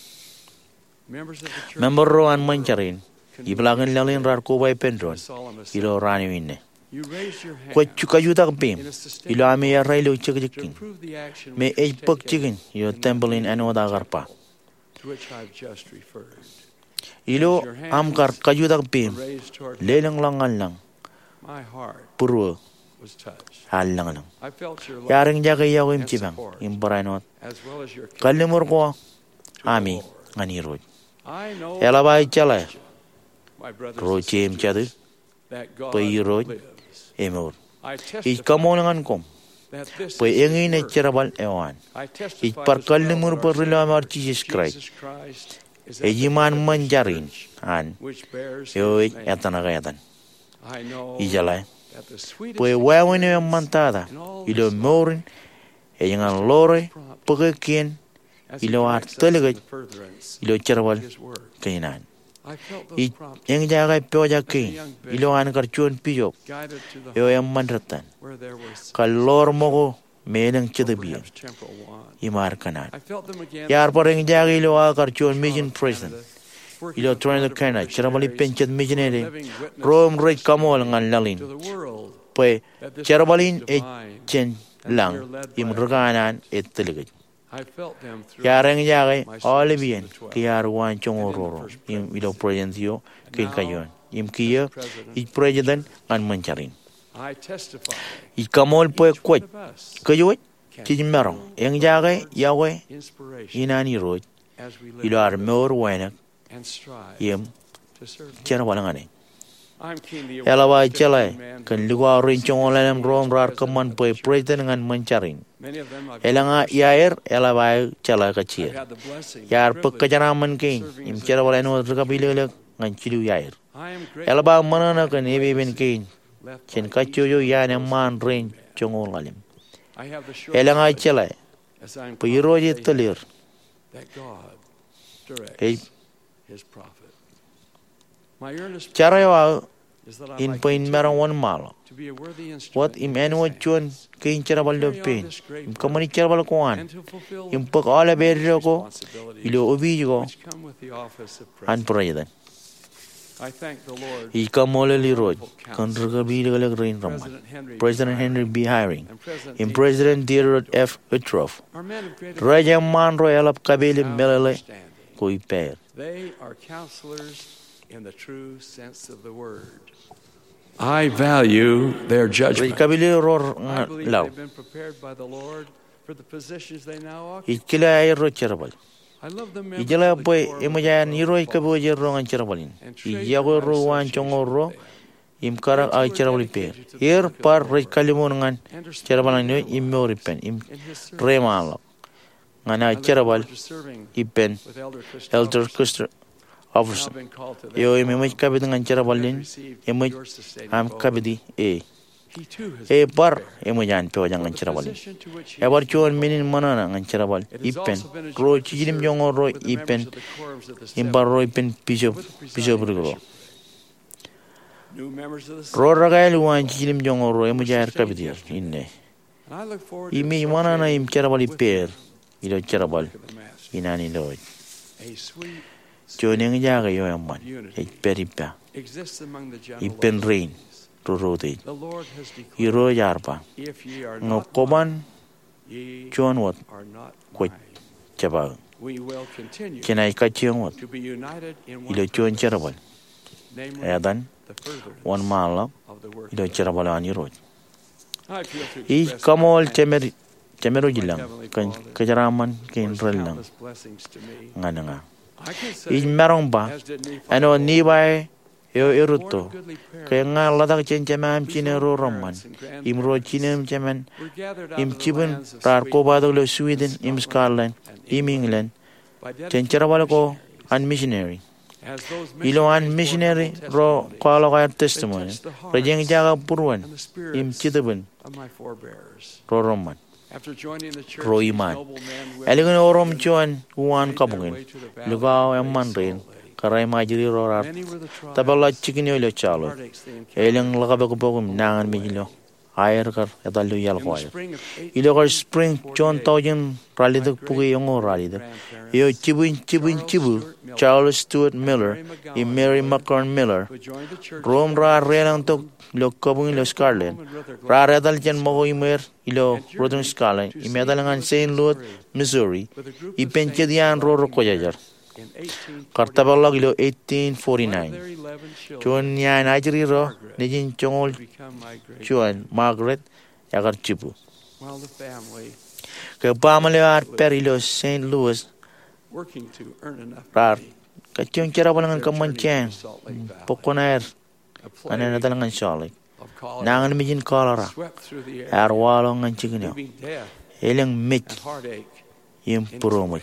members of the church member ro an mancharin iblagan lalin rar ko wai pendron solemn assembly, ilo rani winne you raised your hand ko chukayuta pim in a sustained ilo ame ya railo to chikjikin approve the action me which was ej pak taken chikin yo in the temple in building eno da garpa to which I've just referred. ilo am kar kayuta pim Were raised toward lelang langan lang my heart purwo was touched. halang lang I felt your love yaring jaga yaw im chibang im baranot as well as your kalimur ko to the ami Lord. ngani roj I know ela bai chala my brothers ro and chem chadu sisters, that God pai roj lives. emor I i testify kamonangan kom that this pai is engin His word. cherabal ewan I i testify par as well kalimur that par our rila mar Savior, Jesus Christ Jesus Christ is e at the yiman head of His manjarin church, an which bears yo His name. etanaga etan I know i jala that the sweetest pai wawin yo experience mantada in all ilo this morin e yangan lore pagakien as He ilo directs us talaga in the furtherance ilo cherabal of His word. kainan I felt i those promptings yang jaga pyoja ki ilo an karchon piyok guided to the yo home yang manratan where there was kalor mogo Melang chadabi. Imar kanan. Yar pareng jagi lo akarchon mission president. Ilo trying to kana charabali penchat missionary. Rome right kamol ngan lalin. Pwe charabalin e chen lang imraganan et teligit. Yareng jagi olivian kiar wan chongororo. Ilo president yo kinkayon. Kia I president ngan mancharin. I kamol pwe kwet. Kayoy Chijmerong, Yang Jage, Yahweh, Inani Road, Ilo Armor Wanak, Yem, Cherabalangani. Elawa Chele, can Lua Rinchon Rom Rarkaman Pwe President and Mancharin. Elanga Yair, Elawa Chela Kachir. Yar Pukajaraman King, in Cherabalano Rakabilak, and Chilu Yair. Elaba Manana can even King, Chen Kachu Yan and Man Rain Chongolim. Elanga Chele, Puroji Talir, Charawa in Pain Marawan Malo. What Emmanuel Chun, King Charabal of Pain, Common Charabal Kwan, Impok all a Berrigo, Ilo Ovigo, and President. I come all a road, controversial green Roman. President Henry B. Hiring, in President Theodore F. Utroff, Raja Man Royal of Kabili Melele, Koi Pair. They are counselors in the true sense of the word. I value their judgment. I believe they've been prepared by the Lord for the positions they now occupy. Ijala boy emojan hiroi kabo jerong ancharabalin. Ijago ruan chongoro imkara aicharabalin per. Here par rekalimongan charabalan imoripen im remal. Ngana charabal ipen elder Custer officer. Yo imej kabidang charabalin imej am kabidi e par emojan pe wajang charabalin. Ever chuan minin manana ngancherabal ipen ro chilim jongo ro ipen imbaro ipen piso brigro ro ragal wan chilim jongo ro emujar kabidir inne imi manana im cherabal iper ilo cherabal inani loy joneng jaga yo amman e peripa ipen rain Rurode, Iro Yarba, no Koban, John Watt, Quit Chabal. Can I catch you what? Ilo John Cherabal. Adan, 1 mile, Ilo Cherabal on your road. Each come all Temerugilam, Kajaraman, Kin Relang, Nananga. Each Marongba, and on nearby. Yo eruto, kaya nga ladak chenchaman chinero roman, imro chinem chaman, im chiben rar ko badolo Sweden, im Scotland, im England, chencharabalo and missionary. Ilo an missionary ro kwalo kaya testimony, rejeng jaga purwan, im chitaben, ro roman. Ro iman. Eligan orom chuan uan kabungin, lugaw emman rain. Karay majiri rorar tabala chicken yo chalo elang lagabe ko bogum nangan migilo air kar etalu yal khoy ilo spring John Towin rally the pugi yongo rally the yo chibu Charles Stuart Miller I Mary McCorn Miller Rome ra relang to lo kabung lo Scarlet ra redal jen mogo imer ilo Rodon Scarlet I medalangan St. Louis Missouri I penchedian ro koyajar Kartabalog ilo 1849. Chuan yan ajri ro nijin chongol chuan Margaret yagar chipu. Ke pamale ar perilo St. Louis rar kachong charabalangan kamanchen pokonair anan nadalangan shalik nangan mijin kolara ar walong an chiginyo elang mit yim puromoi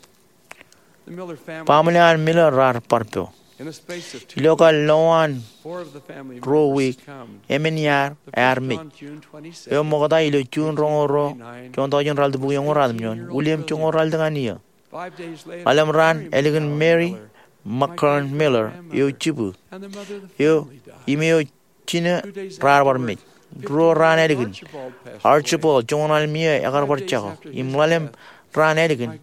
Pamela Miller rar parpo. Local loan ro week emeniar army. Yo mogada ilo chun rongoro chonto jon ral bu yong radmyon William chongoral dangania. Alam ran elegant Mary McCorn Miller yo chibu. Yo imeo china rar warmit. ro ran edigin Archibald John Almia agar barchago imlalem ran edigin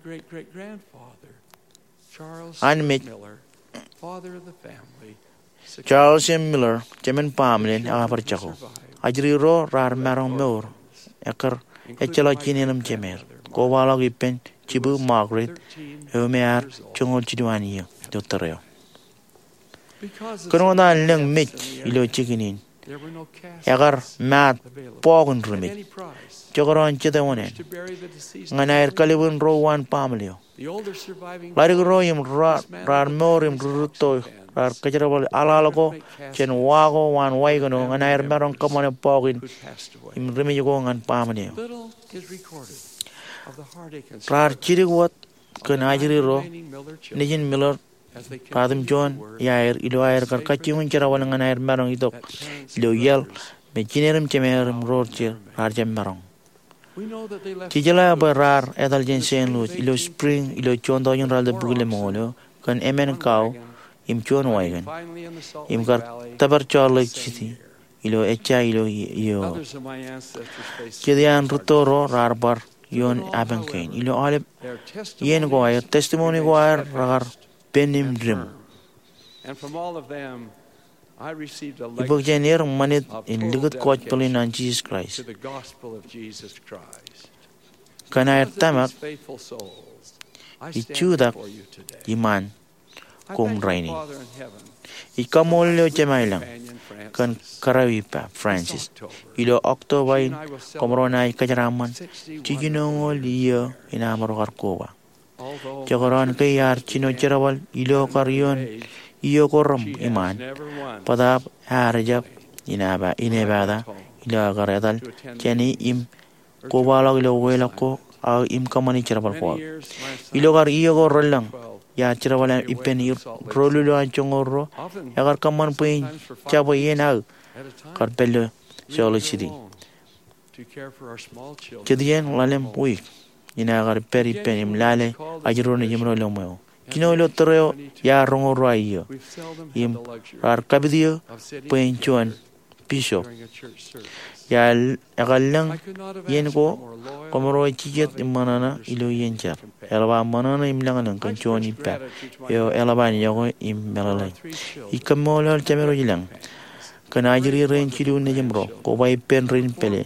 an mit Charles M. Miller Jemen Pamlin agar barchago ajri ro rar marong meur akar echelo chininam chemer ko walog ipen chibu Margaret Omer chungol chidwani dotoreo Konoda leng mit ilo chikinin agar mat pogun rumit jogoron chedawone nganair kalibun rowan pamlio lari royim rar morim ruto rar kajarabal alalago chen wago wan waigono nganair meron kamone pogin im rumi jogo ngan pamlio rar chirigot kanajiri ro nijin Miller Adam John yair ilo air kar kachimun charawal ngan air marong itok ilo yel me chinerim chemerim rocher arjem marong Chijala barar edal jensen lut ilo spring ilo chon do ral de bugule molo kan emen kau im chon waigan im kar tabar charle chiti ilo echa ilo yo chidian rutoro rar bar yon abenkain ilo alep yen go air testimony go air ragar Benim dream. And from all of them, I received a legacy in ligut coach pelin on Jesus Christ. To the gospel of Jesus Christ. Kana tamak ichudak iman kum raini. Ikamolio chemailang kan karawipa Francis. Ilo October komrona ikajaraman chijinongol iyo inamaro karkowa. Jogoran kayar chino charawal ilo karyon iyo koram iman padap harjab inebada ilo garadal chani im kobalo ilo welako au im kamani charawal ko ilo gar iyo gorlang ya charawal ipen rolulo anchongoro agar kaman puin chabo yena karpelo soluchidi chedian lalem week ina agar peri penim lale ajrone jimro lomo kino lo toreo ya rongo roayo im ar kabidio penchuan piso ya agalang yen ko komoro chijet imanana ilo yenchar elaba manana imlangan kan choni pa yo elaba ni yo im melale ikamolo chamero jilang kana ajri ren chilu ne jimro ko bai pen ren pele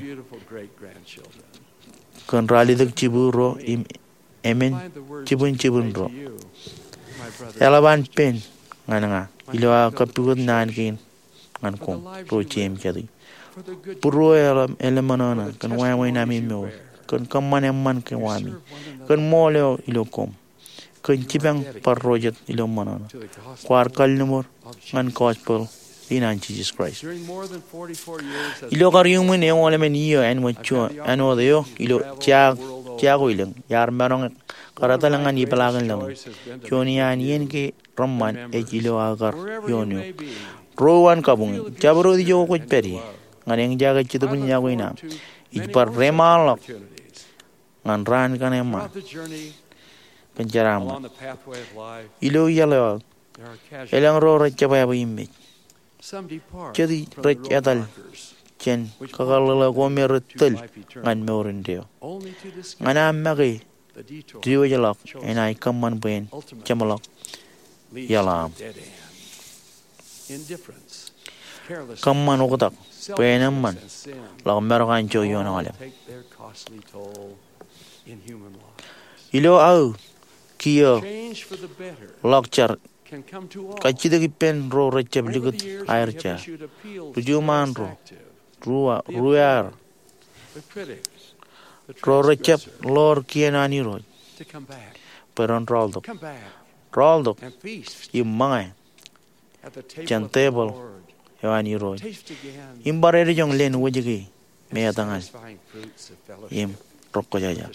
kan rali dak ciburo im emen cibun ro elaban pen ngana ilo kapigot nan kin ngan ko ro chem jadi puro elemanana kan wai nami mo kan kamane man kan wami kan mole ilo kom kan cibang par rojet ilo manana kwar kal numor ngan gospel in Jesus Christ. Ilo karyong mo niyo wala man iyo ano dayo ilo tiago ilang yar marong karata lang ani palagan lang choni yan ke ramman ilo agar yonyo rowan kabung jabro di jo ko peri nganeng jaga chitu punya ko ina ipar remalok ngan ran kanema penjarama ilo yalo elang ro rachaba imbe jadi rech adal chen kagalala gomer tel ngan meurendeo ngana magi diwa jalak enai kamman ben chamalak yalam kamman otak penamman la mero gancho yona wala ilo au kiyo lakchar kachida ki pen ro rechab ligut aircha tujuman ruar ro rechab lor kienani ro peron roldo immangai chantable yawani ro imbare jong len wajigi me atangan im rokko jaja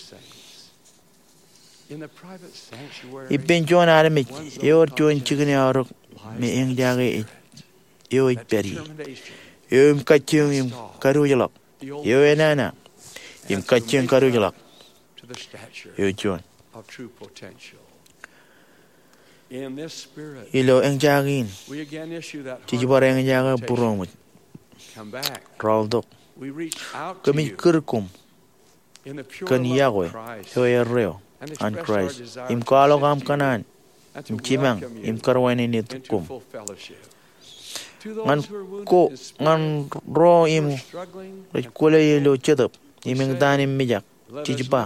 ipen chuan arme yo chuan chigni arok me eng jage yo peri yo im kachung im karu jalak yo enana im kachung karu jalak yo chuan ilo eng jagin tijibare eng jaga puromut Raldok. Kami kirkum. Kan Yahweh. Hewe reo. An Christ. Im kalogam kanan. Im chimang. Im karwani nitukum. Ngan ko ngan ro im kule yelo chedap. Imeng danim mijak. Chijipa.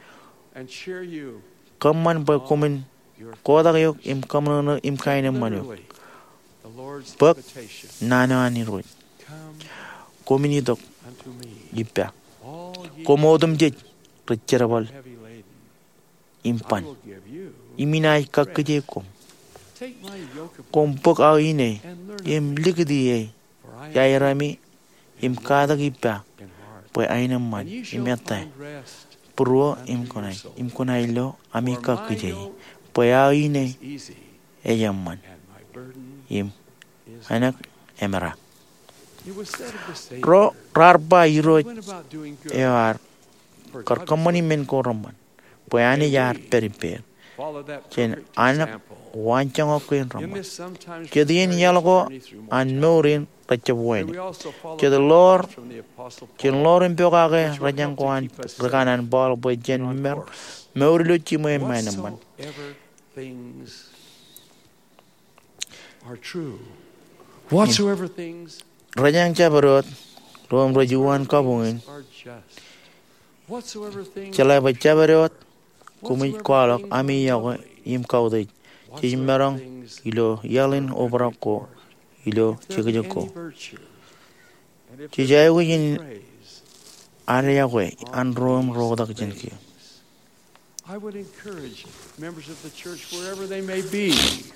Kaman ba kumin kodak yok im kamno im kainem manyo. Pak nana ani roy. Komini dok yipya. Komodum jej recherabal impan. Iminai kakje kom. Kompok au ine im ligdi ya rami im kadak yipya. Pwe ainam man im yatai. Purwo im konai lo ami kakje. Pwe au ine eyamman. Im anak emera. Ro rarba iro ear karkamani men koraman. Poyani yar periper. Chen anak wancang okuin raman. Kedien yalgo an morin rachabueni. Ked lor chen lorin pegage rajang koan rekanan bal boy jen mer morilu chimoy manaman. Whatsoever things Rajang Chabarot, Rom Rajuan Kabungin, Chalaba Chabarot, Kumi Kwalok, Ami Yawa, Im Kaudi, Chimmerang, Ilo Yalin Obrako, Ilo Chigajoko. Chijawin Ariawe, and Rome Rodak Jenki. I would encourage members of the church, wherever they may be,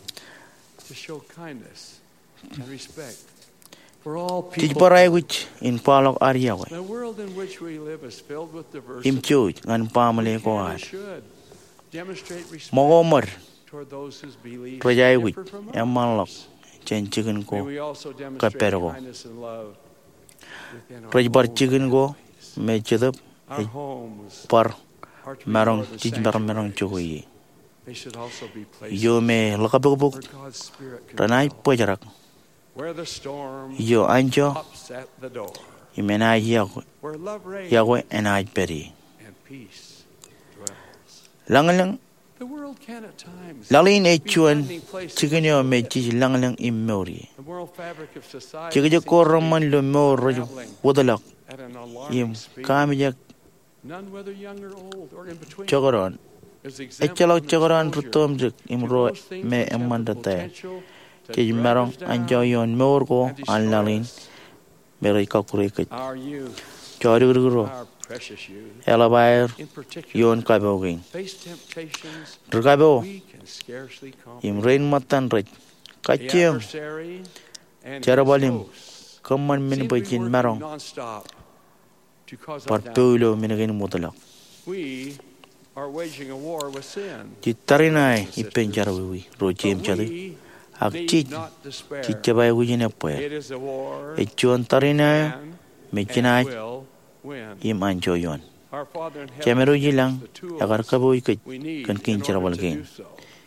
to show kindness and respect for all people. Tijparai which in Palok Ariawe. The world in which we live is filled with diversity. Im Chuj, and Pamale Koar. Should demonstrate respect Mogomar, toward those whose beliefs Rajai which, differ from ours. Emalok, Chen Chicken May Go, we also demonstrate Capergo. kindness and love within our Rajbar own Chicken Go, families. Mechup, Our homes Par are to be Marong, more than Tijbar Merong sanctuaries. Chugui. They should also be places Yo me Lakabuk, where God's Spirit can Ranai dwell, Pojarak, where the storm Yo Anjo, ups at the door, Imena Yahweh, where love reigns Yahweh and I Betty. and peace dwells. Langalang, The world can at times Lalin be Echuan, finding places Chicken yo me Chis Langalang in Mori. the moral fabric of society Chicago seems to be Koraman Lumo traveling Woodalok, at an alarming Yim speed. Kamijak None, whether young or old or in between, Chogoron, is exempt Echalok from Chogoran exposure Rutomjik to Imro those things me which have the Amandate, potential to Kijimarong drag us and down Joyon Morgo and and destroy Lalin, us. Mary Kakurika, Our youth, Choriguro, our precious youth, Elabair, in particular, Yon Kabogin, face temptations Rugabo, we can scarcely Im comprehend. Rain Matan Red, The Kachim, adversary and his Charabalim, hosts Common seem to be Minibajin working Marong, nonstop to cause our Partulo downfall. Minagin Mudalok. We are waging a war with sin. Chitarinai, Ipenjarawi, Rojim Chadi, We Akchit, need not despair. Chichabai Wujinapo, It is a war Echuan Tarina, and Mechinai, will win. Im Anjoyon. Our Father in heaven Chamero gives Jilang, the tools Agarkabo we need can king in order Charabal to game. do so.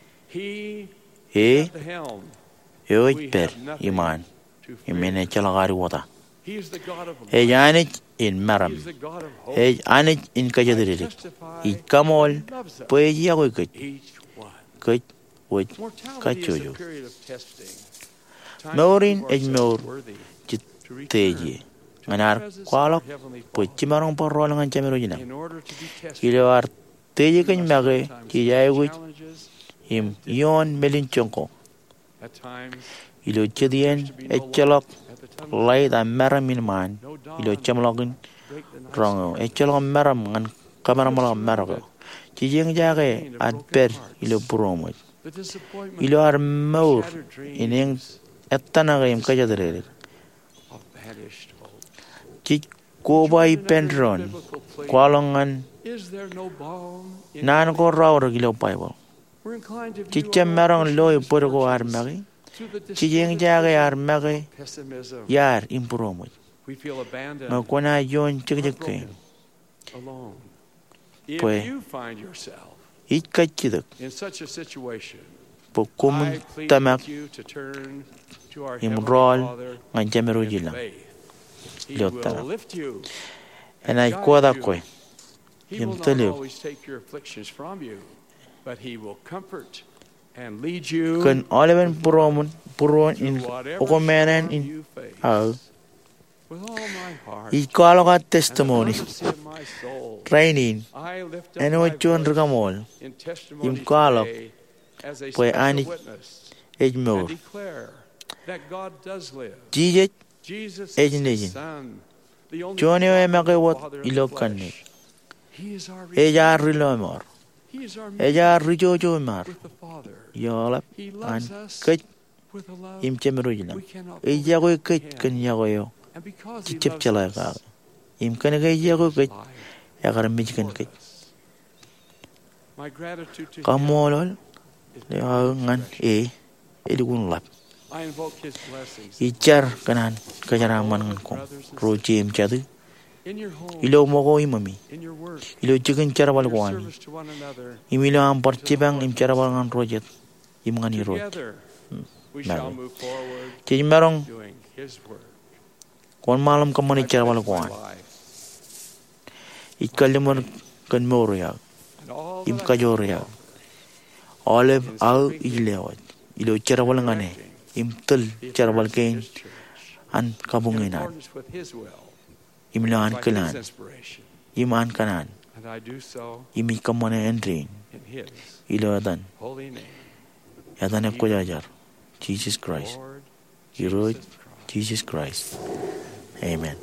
He E, at the helm. Eoit Per, Iman, To fear. Imene Chalagari water. He is the God of E life. Yanich in He is Maram, the God of hope. E Anich in I Kajadiri, testify E Kamol, he loves us, Poegia Wicket, each one. Kut, Wit, Mortality is a Kachoyo. period of testing. Time Morin to prove Edmore, ourselves worthy to return Teji, to the Manar presence of Qualok, our Heavenly Put Father. Chimarong por rolling and Chamero Jilang. In order to be tested, Kilo are Teji we Kan must Mage, sometimes Kijai face Wit, challenges. Him Yon Melin Chonko, At times, Ilo Chidien, Echalok, Light and Maram in Man, Ilo Chamlogin, Rongo, Echalon Maram and Kamaramala Marago. Chijing Jage at Per, Ilo Bromwood. the disappointment Ilo are more shattered dreams in Eng Etanagam Kajadre. of vanished hope. Chich Kobai Pendron, Qualongan, Is there no balm in Nan go Raur Gilo Bible. We're inclined to view Chichem our Marong Loy Christian Porgo churches Armagi, through the Chijing distorted Jage prism Armagi, of pessimism. Yar Imbromwood. We feel abandoned, Makwana Yon Chigake, alone. If Pues, you find yourself each Kachiduk, in such a situation, I Pokumun plead Tamak, with you to turn to our Im Heavenly Roll, Father and Jamero in Jilang. faith. He liotara. will lift you En and ay guide kuada you. kwe. He Yim will not teliu. always take your afflictions from you, but he will comfort and lead you Kun oleven puron in through whatever okomenen storm in you face. au. With all my heart I kaloga and the testimony. fervency of my soul, Trainin. I lift up En my ochuan voice rigamol. in testimony Yim kalog. today as a Pwe special ani witness ejmur. and declare that God does live. Jijet Jesus is ejnejin. his Son, the only Johnny begotten we of the makewot Father in the ilokanni. flesh. He is our Eja Redeemer. rilomor. He is our Eja mediator rijojo mar. with the Father. Yolap He an loves us kech with a love im chemerujina. we cannot Eja go fully kech kan comprehend. yagoyo. And because he Kichep loves chala us, ka. Im kan ga yago kech. Agar mijikan kech. my gratitude to him, Kamolol le ngan edigun lap. I invoke his blessings Ijar kanan kajaraman ngan ko. Rojim chadu. in your home, Ilo mogo imami. in your work, Ilo chicken charabal in your kwani. service to one another. Imilo am parchibang im charabal ngan rojet. Im ngan irot. Together, we shall Nabi. move forward Jadi merong doing his work. kon malam kamani charabal My kwan. life Ikalimon kan moria. and all Im that I kajoria. Olive au ilewat. Ilo charabal ngane. Im tul charabal kain an in kabunginan. accordance with his will, Imilo an by his kanan. inspiration, Iman kanan. and I do so Imi kamane entrin. in his Ilo adan. holy name, Yadan ko jajar. Jesus Christ. Lord Hero Jesus Christ. Jesus Christ. Amen.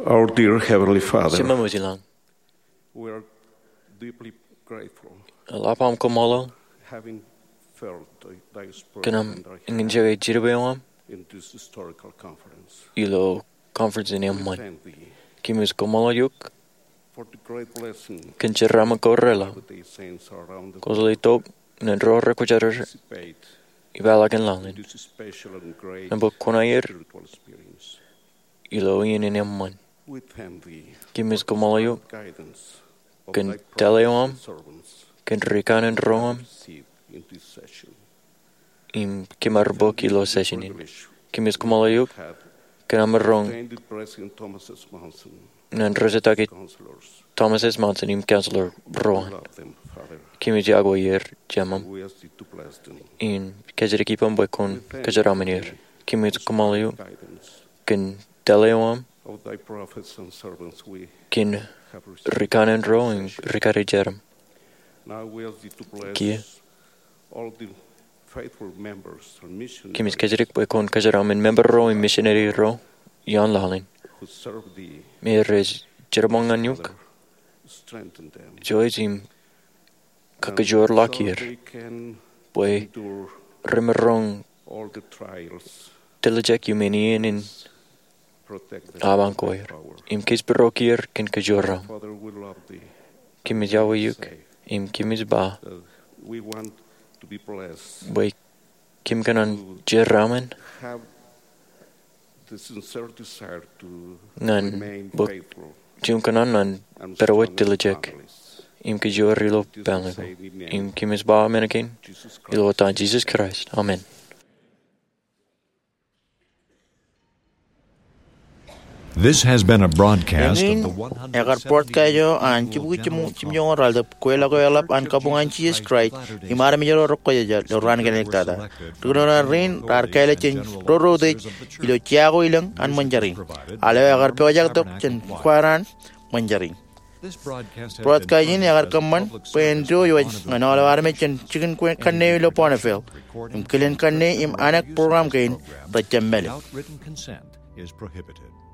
Our dear Heavenly Father, Simamujilang. we are deeply grateful Alapam komolo. having felt thy spirit Kanam and thy ingin hand jaga jirabewam. in this historical conference. Ilo conference in We Yamman. thank thee Kimus komolo yuk. for the great blessing Kincherama korrela. that these saints around the Kozali tok nandro rekujarar participate ibalagan in lalin. this special and great Nambok kunayir spiritual experience. ilo yin in Yamman. We thank thee Kimus for the komolo yuk. guidance of Kin thy prophets telewam. and servants Kin rikanan rongam. received in this session. Im kimarbok ilo sessionin. Kimus komolo yuk. Kinamarong Extended President Thomas S. Monson, nan rosetaki counselors, Thomas S. Monson im counselor Rohan. love them, Father. Kimus jago yer jamam. We ask thee to bless them. In kajari kipam boy kon kajaramanir. Kimus komolo yuk. Guidance Kin telewam. of thy prophets and servants we Kin have received. rikanan rong rikari jaram. Now we ask thee to bless Kia. all the faithful members and missionaries Kimis kajarik boy kon kajaramin member ro in missionary ro yan lalin. who serve thee. Meres jaramongan yuk. Strengthen them. Joyzim kakajor So lakir. they can Boy endure rimerong all the trials. telejak yumenian in Protect them abang with thy koir. power. Im kis berokir kin kajorram. Father, we love thee. Kimis yawa yuk. Im kimis ba. We want to be blessed. Boy kim kanan jeramen. Have the sincere desire to Nan remain book faithful. jum kanan nan and perawat strong as telejak. families. Im kajor rilo balago. Im kimis ba menakin. Ilo ta Jesus Christ. Amen. This has been a broadcast of Engin the agar port kayo an chibu chimjong oral de kuela ko yalap an kabungan Jesus Christ imara mi joro ko ya lo ran conectada tugona rin rar kele chen roro de ilo chiago ilang an manjarin ale agar pe jak tok chen kwaran manjarin broadcast ini agar kaman pendo yo anala war me chen chicken ko kanne lo ponafel im kelen kanne im anak program kain rachamel Without written consent is prohibited.